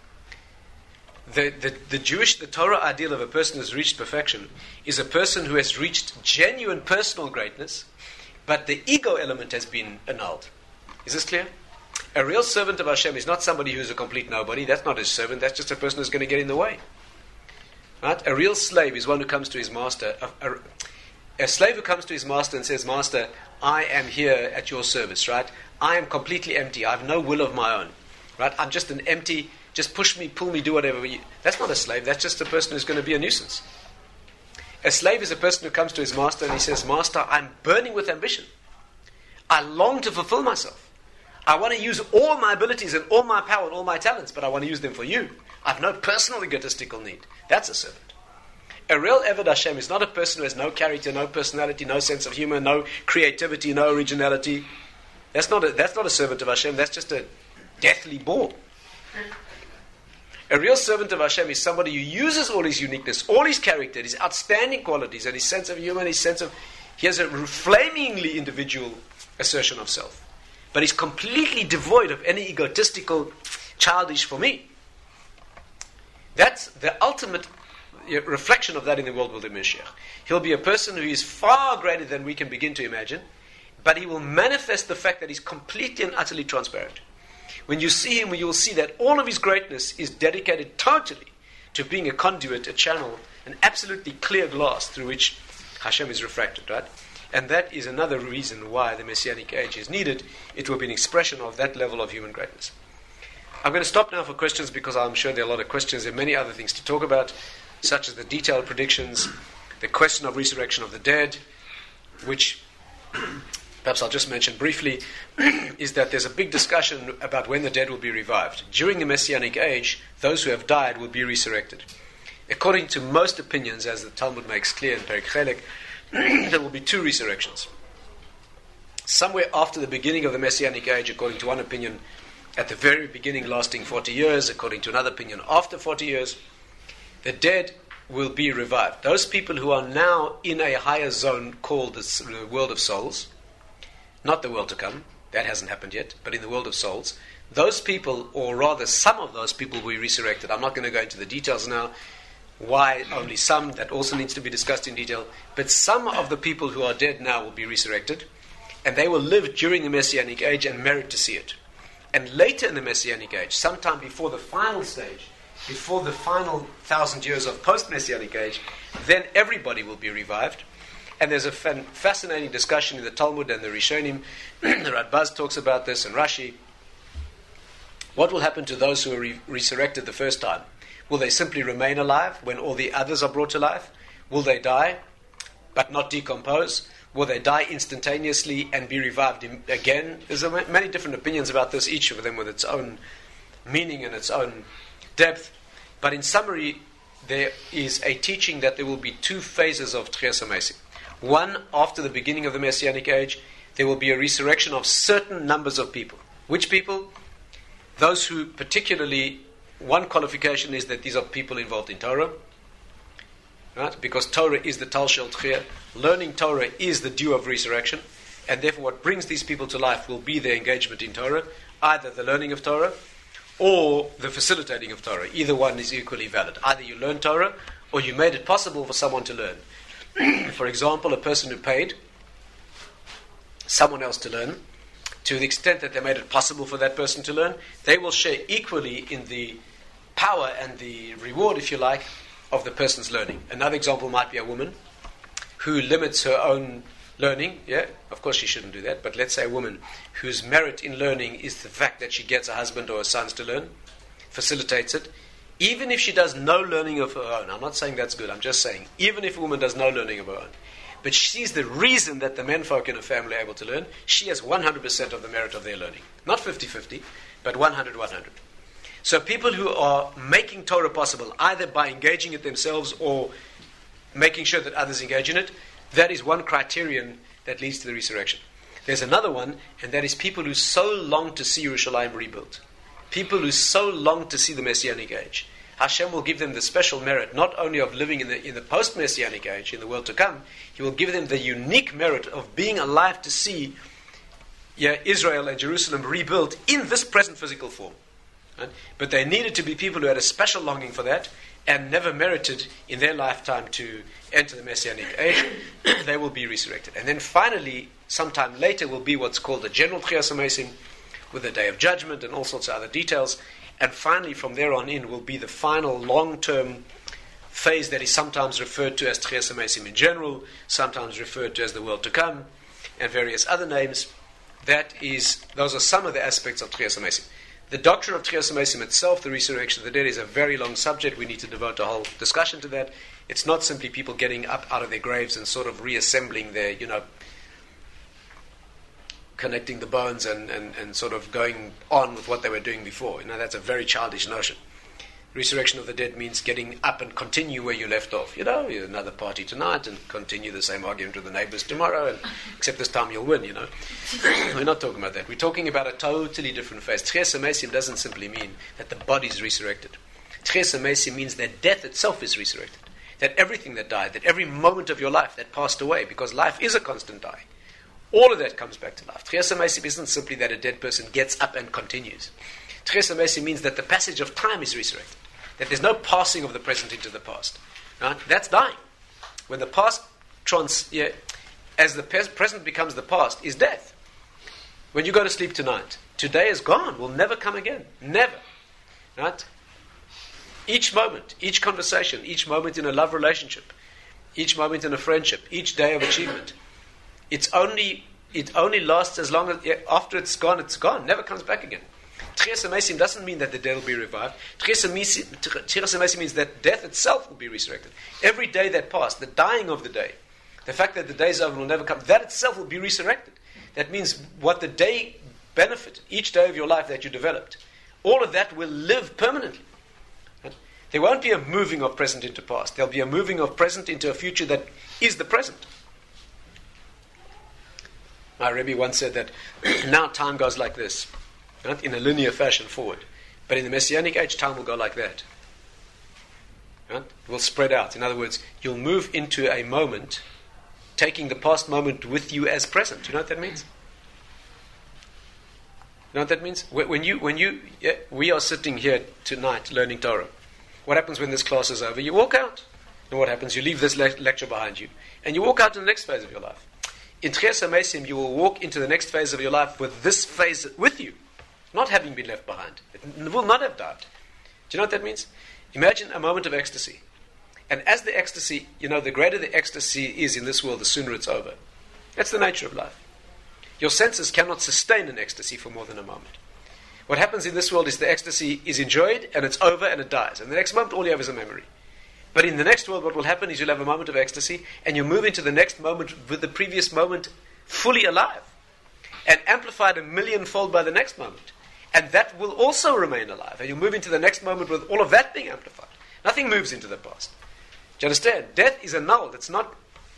The, the, the Jewish, the Torah ideal of a person who's reached perfection is a person who has reached genuine personal greatness, but the ego element has been annulled. Is this clear? A real servant of Hashem is not somebody who's a complete nobody. That's not his servant. That's just a person who's going to get in the way. Right? A real slave is one who comes to his master. A, a, a slave who comes to his master and says, "Master, I am here at your service." Right? I am completely empty. I have no will of my own. Right? I'm just an empty, just push me, pull me, do whatever. You, that's not a slave. That's just a person who's going to be a nuisance. A slave is a person who comes to his master and he says, Master, I'm burning with ambition. I long to fulfill myself. I want to use all my abilities and all my power and all my talents, but I want to use them for you. I have no personal egotistical need. That's a servant. A real Eved Hashem is not a person who has no character, no personality, no sense of humor, no creativity, no originality. That's not a, that's not a servant of Hashem. That's just a deathly bore. A real servant of Hashem is somebody who uses all his uniqueness, all his character, his outstanding qualities, and his sense of humor, and his sense of... He has a flamingly individual assertion of self. But he's completely devoid of any egotistical, childish for me. That's the ultimate reflection of that in the world will be Mashiach. He'll be a person who is far greater than we can begin to imagine, but he will manifest the fact that he's completely and utterly transparent. When you see him, you will see that all of his greatness is dedicated totally to being a conduit, a channel, an absolutely clear glass through which Hashem is refracted, right? And that is another reason why the Messianic age is needed. It will be an expression of that level of human greatness. I'm going to stop now for questions because I'm sure there are a lot of questions. There are many other things to talk about, such as the detailed predictions, the question of resurrection of the dead, which perhaps I'll just mention briefly, is that there's a big discussion about when the dead will be revived. During the Messianic age, those who have died will be resurrected. According to most opinions, as the Talmud makes clear in Perek Chelek, there will be two resurrections. Somewhere after the beginning of the Messianic age, according to one opinion, at the very beginning lasting forty years, according to another opinion, after forty years, the dead will be revived. Those people who are now in a higher zone called the world of souls, not the world to come, that hasn't happened yet, but in the world of souls, those people, or rather some of those people, will be resurrected. I'm not going to go into the details now, why only some, that also needs to be discussed in detail, but some of the people who are dead now will be resurrected, and they will live during the Messianic age and merit to see it. And later in the Messianic age, sometime before the final stage, before the final thousand years of post-Messianic age, then everybody will be revived. And there's a fan- fascinating discussion in the Talmud and the Rishonim. The Radbaz talks about this, and Rashi. What will happen to those who are re- resurrected the first time? Will they simply remain alive when all the others are brought to life? Will they die, but not decompose? Will they die instantaneously and be revived in- again? There's a, many different opinions about this, each of them with its own meaning and its own depth. But in summary, there is a teaching that there will be two phases of Tchias HaMesim. One, after the beginning of the Messianic age, there will be a resurrection of certain numbers of people. Which people? Those who particularly, one qualification is that these are people involved in Torah, right? Because Torah is the Tal Shel Tchiyah. Learning Torah is the due of resurrection, and therefore what brings these people to life will be their engagement in Torah, either the learning of Torah or the facilitating of Torah. Either one is equally valid. Either you learn Torah or you made it possible for someone to learn. For example, a person who paid someone else to learn, to the extent that they made it possible for that person to learn, they will share equally in the power and the reward, if you like, of the person's learning. Another example might be a woman who limits her own learning. Yeah, of course she shouldn't do that, but let's say a woman whose merit in learning is the fact that she gets a husband or a sons to learn, facilitates it. Even if she does no learning of her own, I'm not saying that's good, I'm just saying, even if a woman does no learning of her own, but she's the reason that the menfolk in a family are able to learn, she has one hundred percent of the merit of their learning. Not fifty-fifty, but one hundred one hundred. So people who are making Torah possible, either by engaging it themselves or making sure that others engage in it, that is one criterion that leads to the resurrection. There's another one, and that is people who so long to see Yerushalayim rebuilt. People who so long to see the Messianic age. Hashem will give them the special merit, not only of living in the in the post-Messianic age, in the world to come, He will give them the unique merit of being alive to see yeah, Israel and Jerusalem rebuilt in this present physical form. Right? But they needed to be people who had a special longing for that and never merited in their lifetime to enter the Messianic age. They will be resurrected. And then finally, sometime later, will be what's called the general Tchias HaMesim, with the Day of Judgment and all sorts of other details. And finally, from there on in, will be the final long-term phase that is sometimes referred to as Tchias HaMesim in general, sometimes referred to as the world to come, and various other names. that is, those are some of the aspects of Tchias HaMesim. The doctrine of Tchias HaMesim itself, the resurrection of the dead, is a very long subject. We need to devote a whole discussion to that. It's not simply people getting up out of their graves and sort of reassembling their, you know, connecting the bones and, and, and sort of going on with what they were doing before. You know, that's a very childish notion. Resurrection of the dead means getting up and continue where you left off. You know, you're another party tonight and continue the same argument with the neighbors tomorrow, and except this time you'll win, you know. We're not talking about that. We're talking about a totally different phase. Tchias HaMesim doesn't simply mean that the body is resurrected. Tchias HaMesim means that death itself is resurrected. That everything that died, that every moment of your life that passed away, because life is a constant dying, all of that comes back to life. Tchias HaMesim isn't simply that a dead person gets up and continues. Tchias HaMesim means that the passage of time is resurrected. That there's no passing of the present into the past. Right? That's dying. When the past, trans, yeah, as the pes- present becomes the past, is death. When you go to sleep tonight, today is gone, will never come again. Never. Right? Each moment, each conversation, each moment in a love relationship, each moment in a friendship, each day of achievement, it's only, it only lasts as long as, yeah, after it's gone, it's gone, never comes back again. Tchias HaMesim doesn't mean that the dead will be revived. Tchias HaMesim means that death itself will be resurrected. Every day that passed, the dying of the day, the fact that the day is over and will never come, that itself will be resurrected. That means what the day benefited, each day of your life that you developed, all of that will live permanently. Right? There won't be a moving of present into past. There'll be a moving of present into a future that is the present. My Rebbe once said that now time goes like this. Not in a linear fashion forward. But in the Messianic age, time will go like that. Right? It will spread out. In other words, you'll move into a moment, taking the past moment with you as present. Do you know what that means? You know what that means? When you, when you, yeah, we are sitting here tonight learning Torah. What happens when this class is over? You walk out. And what happens? You leave this le- lecture behind you. And you walk out to the next phase of your life. In Tchias HaMesim, you will walk into the next phase of your life with this phase with you. Not having been left behind. It will not have died. Do you know what that means? Imagine a moment of ecstasy. And as the ecstasy, you know, the greater the ecstasy is in this world, the sooner it's over. That's the nature of life. Your senses cannot sustain an ecstasy for more than a moment. What happens in this world is the ecstasy is enjoyed and it's over and it dies. And the next moment, all you have is a memory. But in the next world, what will happen is you'll have a moment of ecstasy and you move into the next moment with the previous moment fully alive and amplified a millionfold by the next moment. And that will also remain alive. And you'll move into the next moment with all of that being amplified. Nothing moves into the past. Do you understand? Death is annulled. It's not...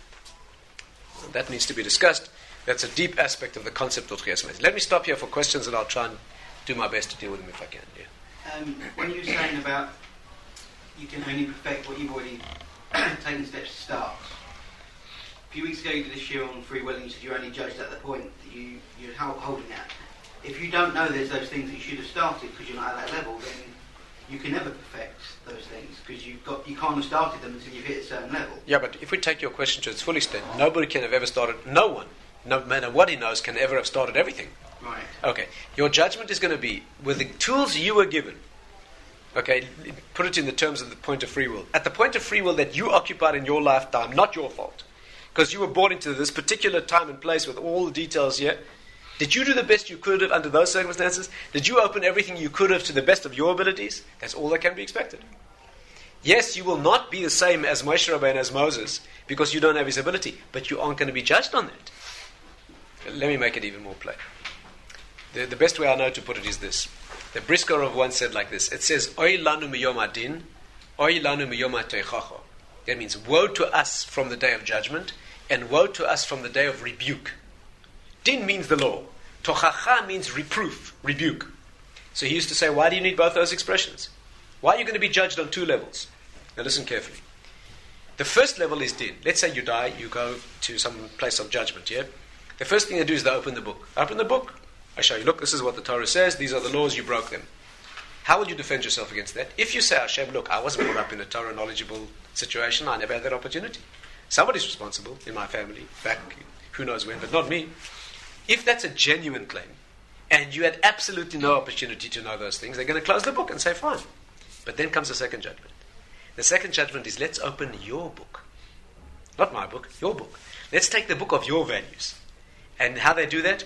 That needs to be discussed. That's a deep aspect of the concept of Tchias HaMesim. Let me stop here for questions and I'll try and do my best to deal with them if I can. Yeah. Um, when you were saying about you can only perfect what you've already taken steps to start. A few weeks ago you did a shiur on free will and you said you're only judged at the point that you, you're holding at. If you don't know there's those things that you should have started because you're not at that level, then you can never perfect those things because you've got you can't have started them until you've hit a certain level. Yeah, but if we take your question to its full extent, nobody can have ever started. No one, no matter what he knows, can ever have started everything. Right. Okay. Your judgment is going to be with the tools you were given. Okay. Put it in the terms of the point of free will. At the point of free will that you occupied in your lifetime, not your fault, because you were born into this particular time and place with all the details here. Did you do the best you could have under those circumstances? Did you open everything you could have to the best of your abilities? That's all that can be expected. Yes, you will not be the same as Moshe Rabbeinu, as Moses, because you don't have his ability, but you aren't going to be judged on that. Let me make it even more plain. The, the best way I know to put it is this. The Briskerov once said like this. It says, Oy lanu miyom adin, oy lanu miyom ha'tochacha. That means, woe to us from the day of judgment, and woe to us from the day of rebuke. Din means the law. Tochacha means reproof, rebuke. So he used to say, why do you need both those expressions? Why are you going to be judged on two levels? Now listen carefully. The first level is din. Let's say you die, you go to some place of judgment, yeah? The first thing they do is they open the book. Open the book. I show you, look, this is what the Torah says, these are the laws, you broke them. How will you defend yourself against that? If you say, Hashem, look, I wasn't brought up in a Torah knowledgeable situation, I never had that opportunity. Somebody's responsible in my family, back who knows when, but not me. If that's a genuine claim, and you had absolutely no opportunity to know those things, they're going to close the book and say, fine. But then comes the second judgment. The second judgment is, let's open your book. Not my book, your book. Let's take the book of your values. And how they do that?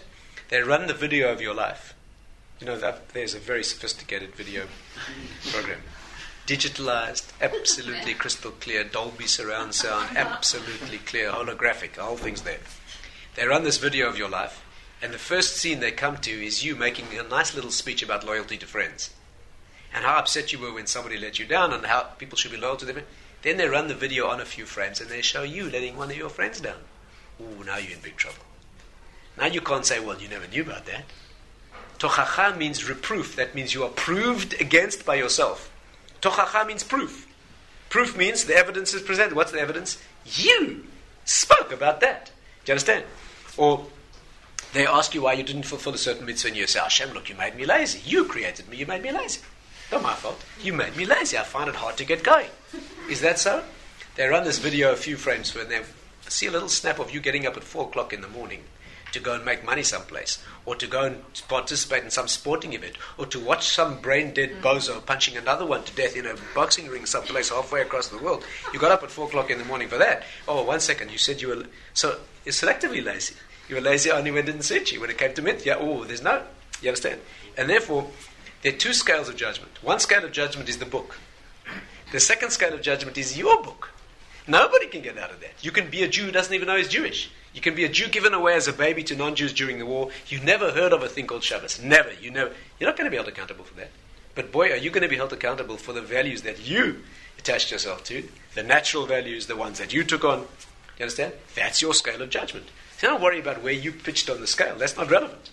They run the video of your life. You know, that, there's a very sophisticated video program. Digitalized, absolutely crystal clear, Dolby surround sound, absolutely clear, holographic, the whole thing's there. They run this video of your life, and the first scene they come to is you making a nice little speech about loyalty to friends. And how upset you were when somebody let you down, and how people should be loyal to them. Then they run the video on a few friends, and they show you letting one of your friends down. Ooh, now you're in big trouble. Now you can't say, well, you never knew about that. Tochacha means reproof. That means you are proved against by yourself. Tochacha means proof. Proof means the evidence is presented. What's the evidence? You spoke about that. Do you understand? Or they ask you why you didn't fulfill a certain mitzvah, and you say, Hashem, look, you made me lazy. You created me, you made me lazy. Not my fault. You made me lazy. I find it hard to get going. Is that so? They run this video a few frames when they see a little snap of you getting up at four o'clock in the morning to go and make money someplace, or to go and participate in some sporting event, or to watch some brain-dead bozo punching another one to death in a boxing ring someplace halfway across the world. You got up at four o'clock in the morning for that. Oh, one second, you said you were... So, you're selectively lazy. You were lazy only when it didn't suit you. When it came to mitzvah, oh, there's no... You understand? And therefore, there are two scales of judgment. One scale of judgment is the book. The second scale of judgment is your book. Nobody can get out of that. You can be a Jew who doesn't even know he's Jewish. You can be a Jew given away as a baby to non-Jews during the war. You've never heard of a thing called Shabbos. Never. You never. You're not going to be held accountable for that. But boy, are you going to be held accountable for the values that you attached yourself to, the natural values, the ones that you took on. You understand? That's your scale of judgment. So don't worry about where you pitched on the scale. That's not relevant.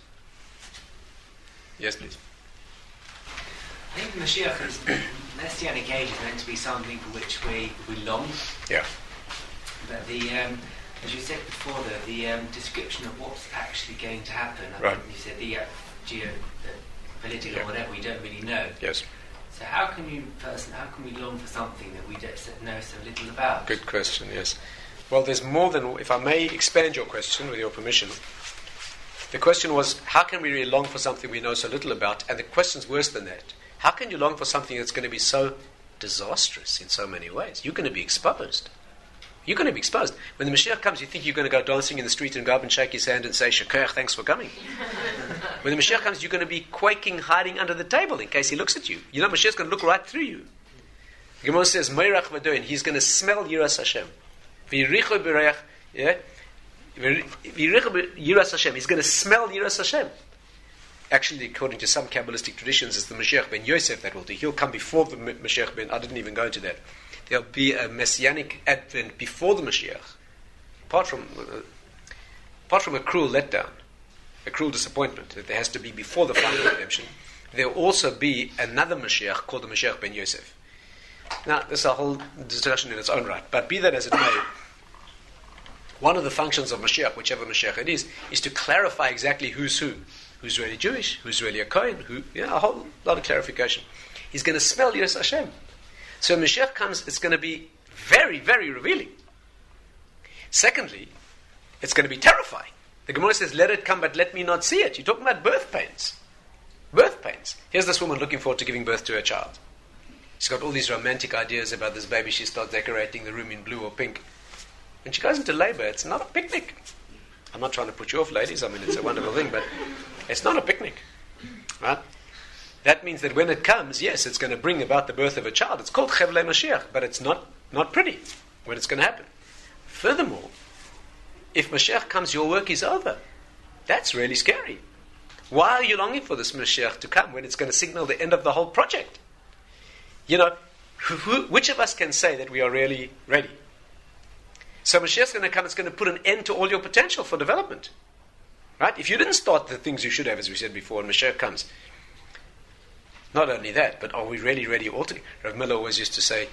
Yes, please. I think Mashiach is, Messianic age is meant to be something for which we, we long. Yeah. But the, um, as you said before, the, the um, description of what's actually going to happen, I right. think you said the uh, geo, the political, yeah. whatever, we don't really know. Yes. So how can you, person, how can we long for something that we don't know so little about? Good question, yes. Well, there's more than, if I may expand your question with your permission. The question was, how can we really long for something we know so little about? And the question's worse than that. How can you long for something that's going to be so disastrous in so many ways? You're going to be exposed. You're going to be exposed. When the Mashiach comes, you think you're going to go dancing in the street and go up and shake his hand and say, Shekach, thanks for coming. When the Mashiach comes, you're going to be quaking, hiding under the table in case he looks at you. You know, Mashiach's going to look right through you. The Gemara says, Meirach v'doin, he's going to smell Yiras Hashem. V'yiricho b'reach, yeah? V'yiricho Yiras Hashem, he's going to smell Yiras Hashem. Actually, according to some Kabbalistic traditions, it's the Mashiach ben Yosef that will do. He'll come before the Mashiach ben... I didn't even go into that. There'll be a messianic advent before the Mashiach. Apart from, uh, apart from a cruel letdown, a cruel disappointment that there has to be before the final redemption, there'll also be another Mashiach called the Mashiach ben Yosef. Now, this is a whole discussion in its own right. But be that as it may, one of the functions of Mashiach, whichever Mashiach it is, is to clarify exactly who's who. Who's really Jewish, who's really a Kohen, who, yeah, a whole lot of clarification. He's going to smell Yiras Hashem. So when Mashiach comes, it's going to be very, very revealing. Secondly, it's going to be terrifying. The Gemara says, let it come, but let me not see it. You're talking about birth pains. Birth pains. Here's this woman looking forward to giving birth to her child. She's got all these romantic ideas about this baby. She starts decorating the room in blue or pink. When she goes into labor, it's not a picnic. I'm not trying to put you off, ladies. I mean, it's a wonderful thing, but it's not a picnic. Right? That means that when it comes, yes, it's going to bring about the birth of a child. It's called Chevlei Mashiach, but it's not, not pretty when it's going to happen. Furthermore, if Mashiach comes, your work is over. That's really scary. Why are you longing for this Mashiach to come when it's going to signal the end of the whole project? You know, who, which of us can say that we are really ready? So Mashiach's going to come, it's going to put an end to all your potential for development. Right? If you didn't start the things you should have, as we said before, and Mashiach comes, not only that, but are we really ready altogether? Rav Miller always used to say,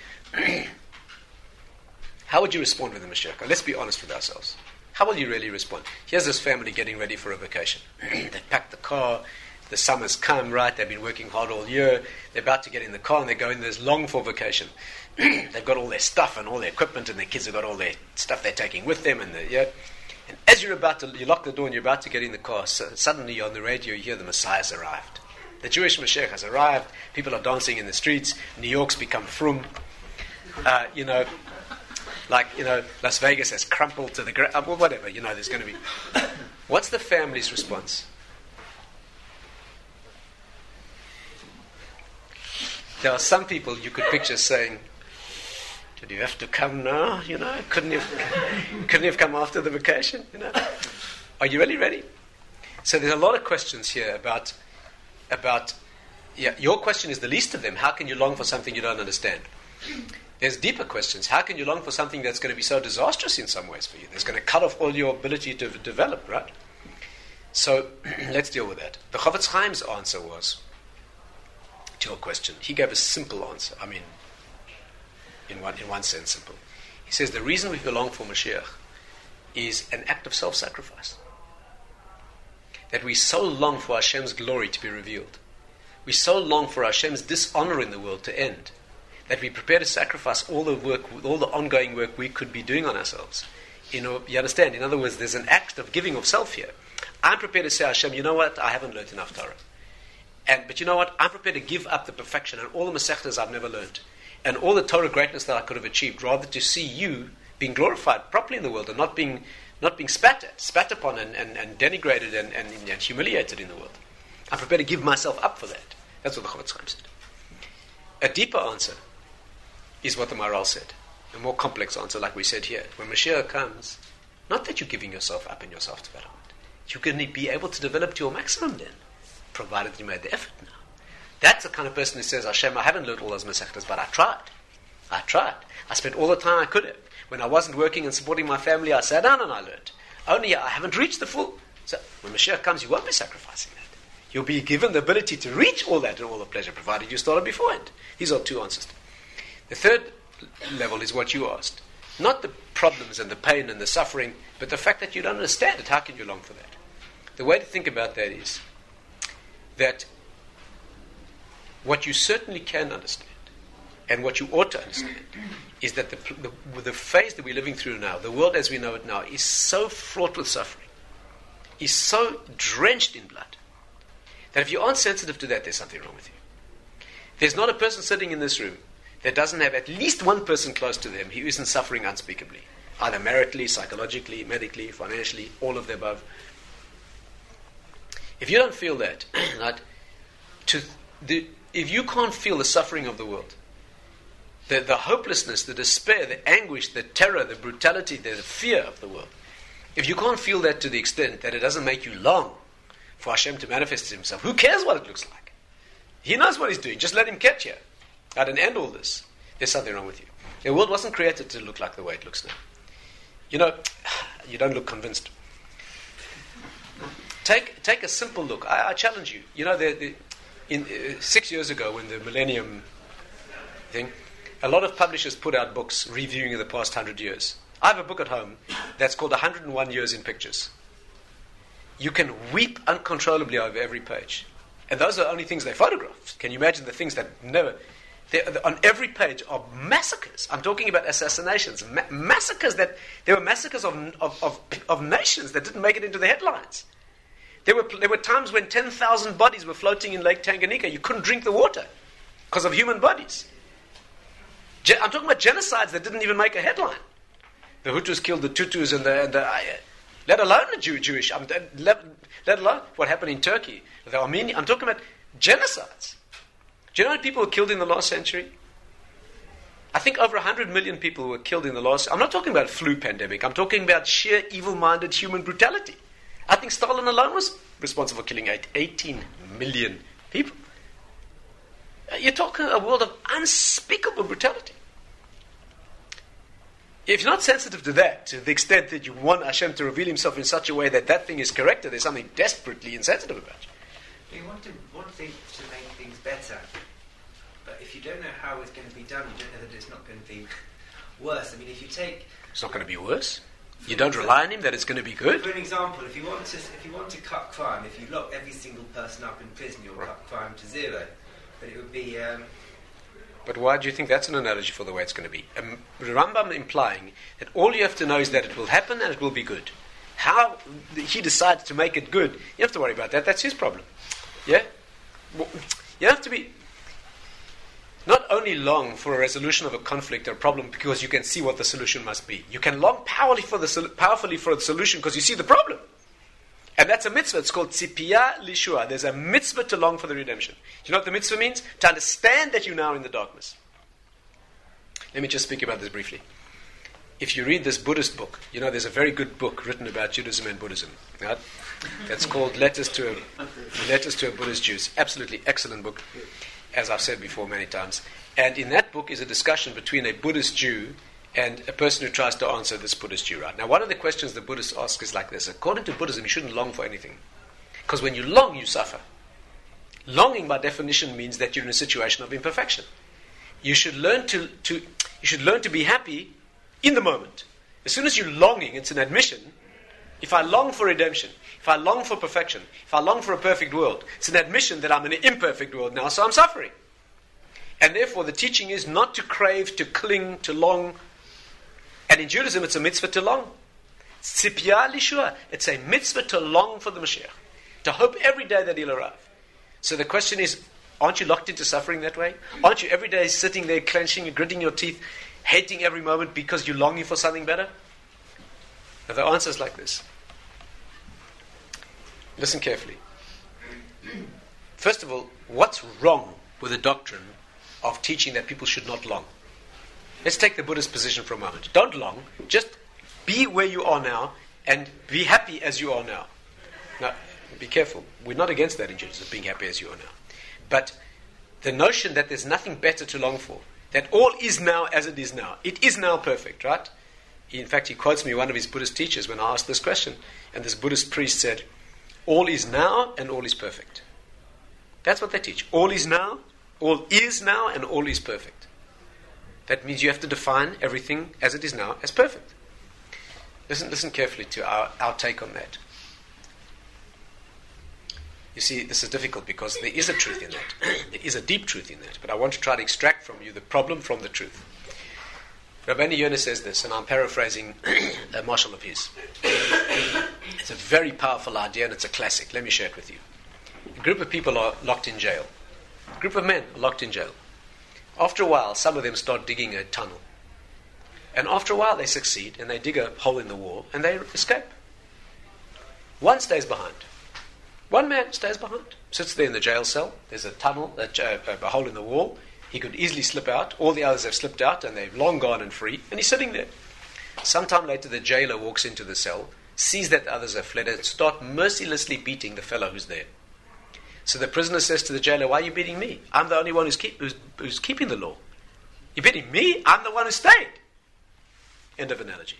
how would you respond with the Mashiach? Let's be honest with ourselves. How will you really respond? Here's this family getting ready for a vacation. They packed the car, the summer's come, right? They've been working hard all year. They're about to get in the car and they're going this long for vacation. They've got all their stuff and all their equipment, and their kids have got all their stuff they're taking with them. And, yeah. And as you're about to, you lock the door and you're about to get in the car, so suddenly on the radio you hear the Messiah's arrived. The Jewish Mashiach has arrived. People are dancing in the streets. New York's become frum. Uh, you know, like, you know, Las Vegas has crumpled to the ground. Uh, well, whatever, you know, there's going to be... What's the family's response? there are some people you could picture saying, did you have to come now? You know, couldn't you have, couldn't you have come after the vacation? You know, are you really ready? So there's a lot of questions here about, about, yeah, your question is the least of them. How can you long for something you don't understand? There's deeper questions. How can you long for something that's going to be so disastrous in some ways for you? That's going to cut off all your ability to develop, right? So let's deal with that. The Chofetz Chaim's answer was, to your question, he gave a simple answer. I mean, in one, in one sense, simple. He says the reason we long for Mashiach is an act of self-sacrifice. That we so long for Hashem's glory to be revealed. We so long for Hashem's dishonor in the world to end, that we prepare to sacrifice all the work, all the ongoing work we could be doing on ourselves. You know, you understand? In other words, there's an act of giving of self here. I'm prepared to say, Hashem, you know what? I haven't learned enough Torah. And, but you know what? I'm prepared to give up the perfection and all the Masechtas I've never learned, and all the Torah greatness that I could have achieved, rather to see you being glorified properly in the world and not being not being spat at, spat upon and, and, and denigrated and, and, and humiliated in the world. I'm prepared to give myself up for that. That's what the Chofetz Chaim said. A deeper answer is what the Maharal said. A more complex answer, like we said here. When Mashiach comes, not that you're giving yourself up in your self-development. You're going to be able to develop to your maximum then, provided you made the effort now. That's the kind of person who says, Hashem, I haven't learned all those Masechtas, but I tried. I tried. I spent all the time I could have. When I wasn't working and supporting my family, I sat down and I learned. Only I haven't reached the full. So when Mashiach comes, you won't be sacrificing that. You'll be given the ability to reach all that and all the pleasure, provided you started beforehand. These are two answers. The third level is what you asked. Not the problems and the pain and the suffering, but the fact that you don't understand it. How can you long for that? The way to think about that is that what you certainly can understand, and what you ought to understand, is that the, the, the phase that we're living through now, the world as we know it now, is so fraught with suffering, is so drenched in blood, that if you aren't sensitive to that, there's something wrong with you. There's not a person sitting in this room that doesn't have at least one person close to them who isn't suffering unspeakably, either maritally, psychologically, medically, financially, all of the above. If you don't feel that, right, to the, if you can't feel the suffering of the world, the, the hopelessness, the despair, the anguish, the terror, the brutality, the, the fear of the world, if you can't feel that to the extent that it doesn't make you long for Hashem to manifest himself, who cares what it looks like? He knows what he's doing. Just let him catch you. Right, and end all this. There's something wrong with you. The world wasn't created to look like the way it looks now. You know, you don't look convinced. Take take a simple look. I, I challenge you. You know, the, the, in uh, six years ago, when the Millennium thing, a lot of publishers put out books reviewing the past hundred years. I have a book at home that's called one hundred one Years in Pictures. You can weep uncontrollably over every page. And those are the only things they photographed. Can you imagine the things that never... On every page are massacres. I'm talking about assassinations. Ma- massacres that... There were massacres of, of, of, of nations that didn't make it into the headlines. There were, there were times when ten thousand bodies were floating in Lake Tanganyika. You couldn't drink the water because of human bodies. Ge- I'm talking about genocides that didn't even make a headline. The Hutus killed the Tutus and the... And the uh, let alone the Jew, Jewish... Um, let, let alone what happened in Turkey. The Armenian... I'm talking about genocides. Do you know how many people were killed in the last century? I think over one hundred million people were killed in the last... I'm not talking about flu pandemic. I'm talking about sheer evil-minded human brutality. I think Stalin alone was responsible for killing eighteen million people. You're talking a world of unspeakable brutality. If you're not sensitive to that, to the extent that you want Hashem to reveal himself in such a way that that thing is corrected, there's something desperately insensitive about you. You want to want things to make things better, but if you don't know how it's going to be done, you don't know that it's not going to be worse. I mean, if you take... It's not going to be worse? You don't rely on him that it's going to be good? For an example, if you want to if you want to cut crime, if you lock every single person up in prison, you'll right. cut crime to zero. But it would be... Um, But why do you think that's an analogy for the way it's going to be? Um, Rambam implying that all you have to know is that it will happen and it will be good. How he decides to make it good, you have to worry about that. That's his problem. Yeah? You have to be not only long for a resolution of a conflict or a problem because you can see what the solution must be. You can long powerfully for the, powerfully for the solution because you see the problem. And that's a mitzvah. It's called tzipiyah lishua. There's a mitzvah to long for the redemption. Do you know what the mitzvah means? To understand that you're now in the darkness. Let me just speak about this briefly. If you read this Buddhist book, you know there's a very good book written about Judaism and Buddhism. Right? That's called Letters to a, Letters to a Buddhist Jew. Absolutely excellent book, as I've said before many times. And in that book is a discussion between a Buddhist Jew and a person who tries to answer this Buddhist Jew. Right? Now, one of the questions the Buddhists ask is like this. According to Buddhism, you shouldn't long for anything. Because when you long, you suffer. Longing, by definition, means that you're in a situation of imperfection. You should learn to, to, you should learn to be happy in the moment. As soon as you're longing, it's an admission. If I long for redemption, if I long for perfection, if I long for a perfect world, it's an admission that I'm in an imperfect world now, so I'm suffering. And therefore, the teaching is not to crave, to cling, to long. And in Judaism, it's a mitzvah to long. Tzipiyah lishua. It's a mitzvah to long for the Mashiach, to hope every day that he'll arrive. So the question is, aren't you locked into suffering that way? Aren't you every day sitting there, clenching and gritting your teeth, hating every moment because you're longing for something better? Now, the answer is like this. Listen carefully. First of all, what's wrong with the doctrine of teaching that people should not long? Let's take the Buddhist position for a moment. Don't long. Just be where you are now and be happy as you are now. Now, be careful. We're not against that in Judaism, being happy as you are now. But the notion that there's nothing better to long for, that all is now as it is now. It is now perfect, right? In fact, he quotes me one of his Buddhist teachers when I asked this question, and this Buddhist priest said, all is now and all is perfect. That's what they teach. All is now, all is now, and all is perfect. That means you have to define everything as it is now as perfect. Listen, listen carefully to our, our take on that. You see, this is difficult because there is a truth in that. There is a deep truth in that. But I want to try to extract from you the problem from the truth. Rabbeinu Yonah says this, and I'm paraphrasing a marshal of his. It's a very powerful idea and it's a classic. Let me share it with you. A group of people are locked in jail. A group of men are locked in jail. After a while, some of them start digging a tunnel. And after a while, they succeed and they dig a hole in the wall and they escape. One stays behind. One man stays behind, sits there in the jail cell. There's a tunnel, a, a, a hole in the wall. He could easily slip out. All the others have slipped out and they've long gone and free. And he's sitting there. Sometime later, the jailer walks into the cell, sees that the others have fled, and start mercilessly beating the fellow who's there. So the prisoner says to the jailer, why are you beating me? I'm the only one who's, keep, who's, who's keeping the law. You're beating me? I'm the one who stayed. End of analogy.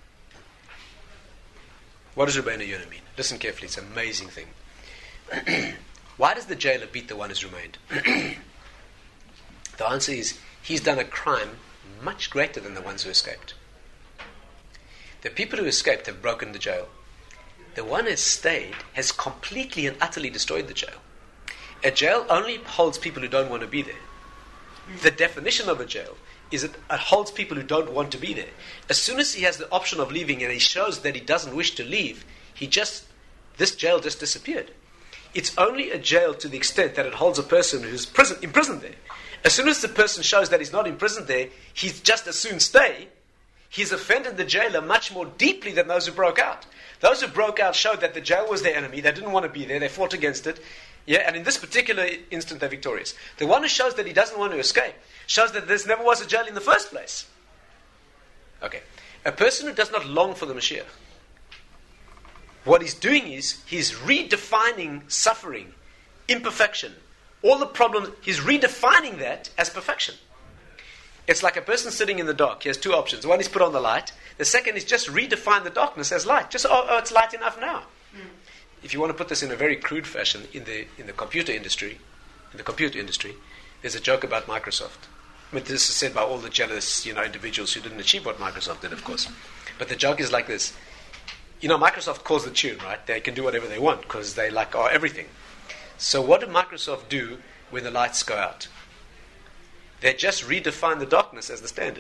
What does Rabbeinu Yonah mean? Listen carefully. It's an amazing thing. Why does the jailer beat the one who's remained? The answer is, he's done a crime much greater than the ones who escaped. The people who escaped have broken the jail. The one who has stayed has completely and utterly destroyed the jail. A jail only holds people who don't want to be there. The definition of a jail is that it holds people who don't want to be there. As soon as he has the option of leaving and he shows that he doesn't wish to leave, he just, this jail just disappeared. It's only a jail to the extent that it holds a person who's prison, imprisoned there. As soon as the person shows that he's not imprisoned there, he's just as soon stay. He's offended the jailer much more deeply than those who broke out. Those who broke out showed that the jail was their enemy. They didn't want to be there. They fought against it. Yeah, and in this particular instant, they're victorious. The one who shows that he doesn't want to escape shows that there never was a jail in the first place. Okay. A person who does not long for the Mashiach, what he's doing is he's redefining suffering, imperfection, all the problems. He's redefining that as perfection. It's like a person sitting in the dark. He has two options. One is put on the light. The second is just redefine the darkness as light. Just, oh, oh it's light enough now. Mm. If you want to put this in a very crude fashion, in the in the computer industry, in the computer industry, there's a joke about Microsoft. I mean, this is said by all the jealous, you know, individuals who didn't achieve what Microsoft did, of course. But the joke is like this. You know, Microsoft calls the tune, right? They can do whatever they want because they like are everything. So what did Microsoft do when the lights go out? They just redefine the darkness as the standard.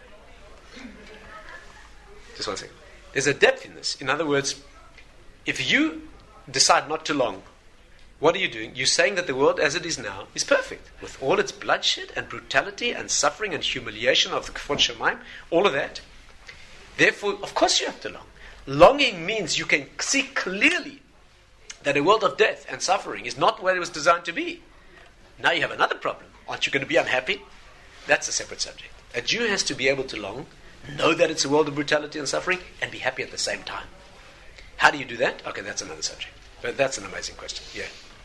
Just one second. There's a depth in this. In other words, if you decide not to long, what are you doing? You're saying that the world as it is now is perfect, with all its bloodshed and brutality and suffering and humiliation of the Kfon Shemaim, all of that. Therefore, of course you have to long. Longing means you can see clearly that a world of death and suffering is not where it was designed to be. Now you have another problem. Aren't you going to be unhappy? That's a separate subject. A Jew has to be able to long, know that it's a world of brutality and suffering, and be happy at the same time. How do you do that? Okay, that's another subject. But that's an amazing question. Yeah.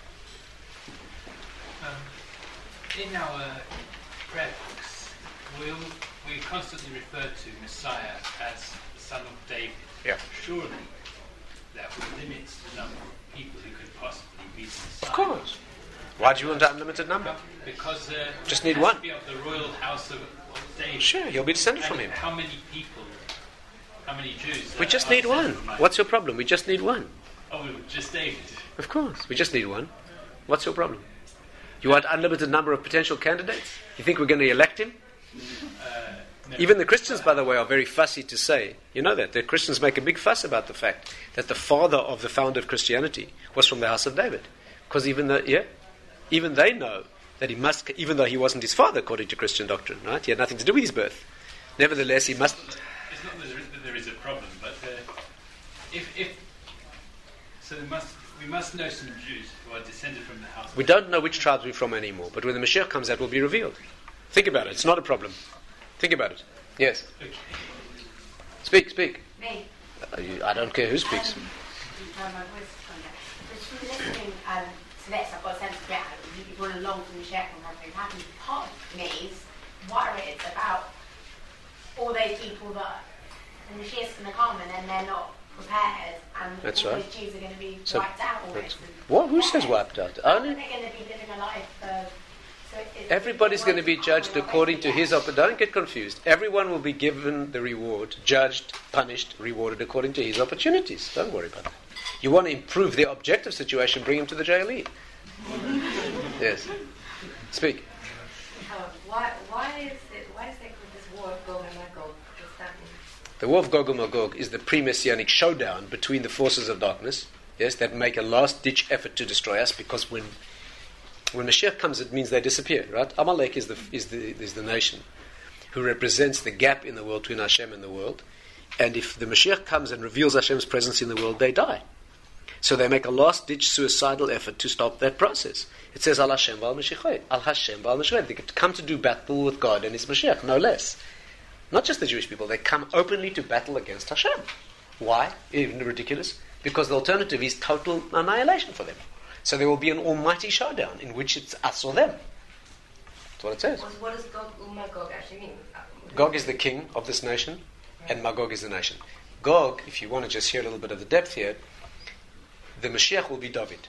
Um, in our prayer books, we'll, we constantly refer to Messiah as the son of David. Yeah. Surely that limits the number of people who could possibly be Messiah. Of course. Why do you want an unlimited number? Because uh, just need it has one. To be of the royal house of, of David. Sure, he'll be descended and from him. How many people? How many Jews? We just need one. What's your problem? We just need one. Oh, just David. Of course, we just need one. What's your problem? You want unlimited number of potential candidates? You think we're going to elect him? Uh, no. Even the Christians, by the way, are very fussy to say. You know that the Christians make a big fuss about the fact that the father of the founder of Christianity was from the house of David, because even though, yeah, even they know that he must, even though he wasn't his father according to Christian doctrine, right? He had nothing to do with his birth. Nevertheless, he must. It's not that there is, that there is a problem, but uh, if, if so, there must we must know some Jews who are descended from the house. We don't know which tribes we're from anymore, but when the Mashiach comes, that will be revealed. Think about it. It's not a problem. Think about it. Yes. Okay. Speak. Speak. Me. Uh, you, I don't care who speaks. Um, uh, my voice is coming out. But through listening um, to this, I've got a sense of it. You've run along from the Mashiach and everything happened. Part of me is worried about all those people that the Mashiach's going to come and then they're not prepared, and That's all right. those Jews are going to be So, wiped out almost. What? Who says wiped out? Only They're going to be living a life of... So it's, everybody's going to be judged it's according to his yeah. opportunity. Don't get confused. Everyone will be given the reward, judged, punished, rewarded according to his opportunities. Don't worry about that. You want to improve their objective situation, bring him to the J L E. Yes. Speak. Uh, why, why is it? Why is there this war of Gog and Magog? What's that mean? The war of Gog and Magog is the pre-messianic showdown between the forces of darkness, yes, that make a last-ditch effort to destroy us, because when when Mashiach comes, it means they disappear, right? Amalek is the is the is the nation who represents the gap in the world between Hashem and the world, and if the Mashiach comes and reveals Hashem's presence in the world, they die. So they make a last-ditch suicidal effort to stop that process. It says, Al Hashem v'al Mashiach, Al Hashem v'al Mashiach. They come to do battle with God and His Mashiach, no less. Not just the Jewish people, they come openly to battle against Hashem. Why? Even ridiculous. Because the alternative is total annihilation for them. So there will be an almighty showdown in which it's us or them. That's what it says. What, what does Gog and Magog actually mean? Gog is the king of this nation, and Magog is the nation. Gog, if you want to just hear a little bit of the depth here, the Mashiach will be David.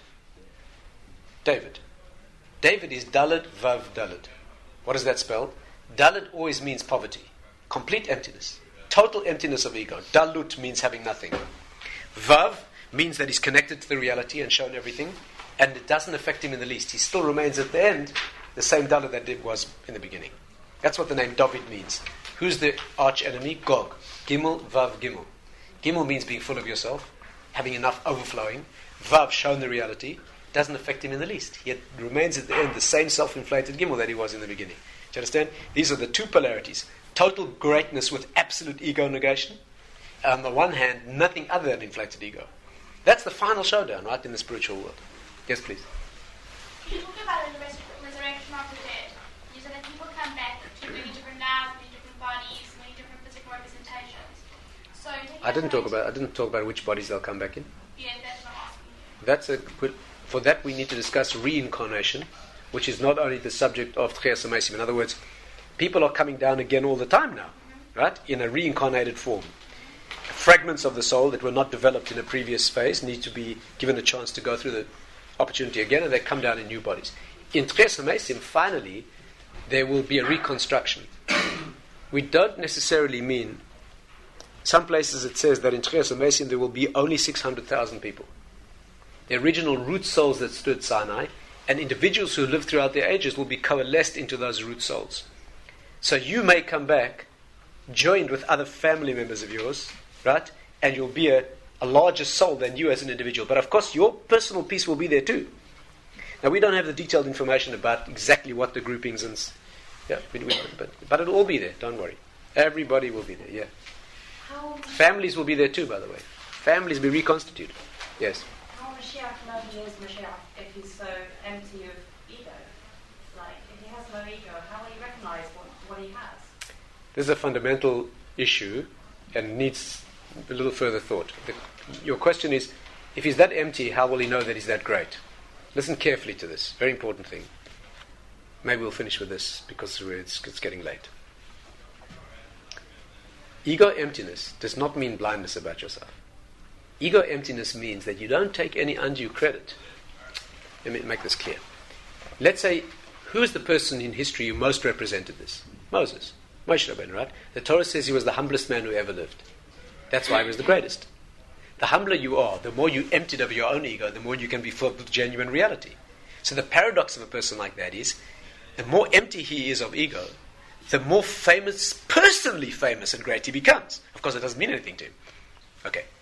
David. David is Daled Vav Daled. What does that spell? Daled always means poverty. Complete emptiness. Total emptiness of ego. Dalut means having nothing. Vav means that he's connected to the reality and shown everything, and it doesn't affect him in the least. He still remains at the end the same Daled that it was in the beginning. That's what the name David means. Who's the arch enemy? Gog. Gimel, Vav, Gimel. Gimel means being full of yourself, having enough overflowing. Vav, shown the reality, doesn't affect him in the least. He remains at the end the same self-inflated Gimel that he was in the beginning. Do you understand? These are the two polarities. Total greatness with absolute ego negation. On the one hand, nothing other than inflated ego. That's the final showdown, right, in the spiritual world. Yes, please. You talk about the res- resurrection of the dead. You said that people come back to many different lives, many different bodies, many different physical representations. So I didn't talk about. I didn't talk about which bodies they'll come back in. Yeah, that's what I'm asking. That's a. For that, we need to discuss reincarnation, which is not only the subject of Tchias HaMeisim. In other words, people are coming down again all the time now, mm-hmm. right? In a reincarnated form. Fragments of the soul that were not developed in a previous phase need to be given a chance to go through the opportunity again, and they come down in new bodies. In Tchias HaMeisim, finally, there will be a reconstruction. We don't necessarily mean. Some places it says that in Tchias HaMeisim there will be only six hundred thousand people. The original root souls that stood Sinai, and individuals who lived throughout the ages will be coalesced into those root souls. So you may come back, joined with other family members of yours, right? And you'll be a, a larger soul than you as an individual. But of course, your personal piece will be there too. Now, we don't have the detailed information about exactly what the groupings and... Yeah, we, we, but, but it'll all be there, don't worry. Everybody will be there, yeah. How, Families will be there too, by the way. Families will be reconstituted. Yes. how much Mashiach know he is Mashiach if he's so empty of ego? Like, if he has no ego, how will he recognize what, what he has? This is a fundamental issue and needs a little further thought. The, your question is, if he's that empty, how will he know that he's that great? Listen carefully to this. Very important thing. Maybe we'll finish with this because it's, it's getting late. Ego emptiness does not mean blindness about yourself. Ego emptiness means that you don't take any undue credit. Let me make this clear. Let's say, who is the person in history who most represented this? Moses. Moshe Rabbeinu, right? The Torah says he was the humblest man who ever lived. That's why he was the greatest. The humbler you are, the more you emptied of your own ego, the more you can be filled with genuine reality. So the paradox of a person like that is, the more empty he is of ego, the more famous, personally famous and great he becomes. Of course, it doesn't mean anything to him. Okay.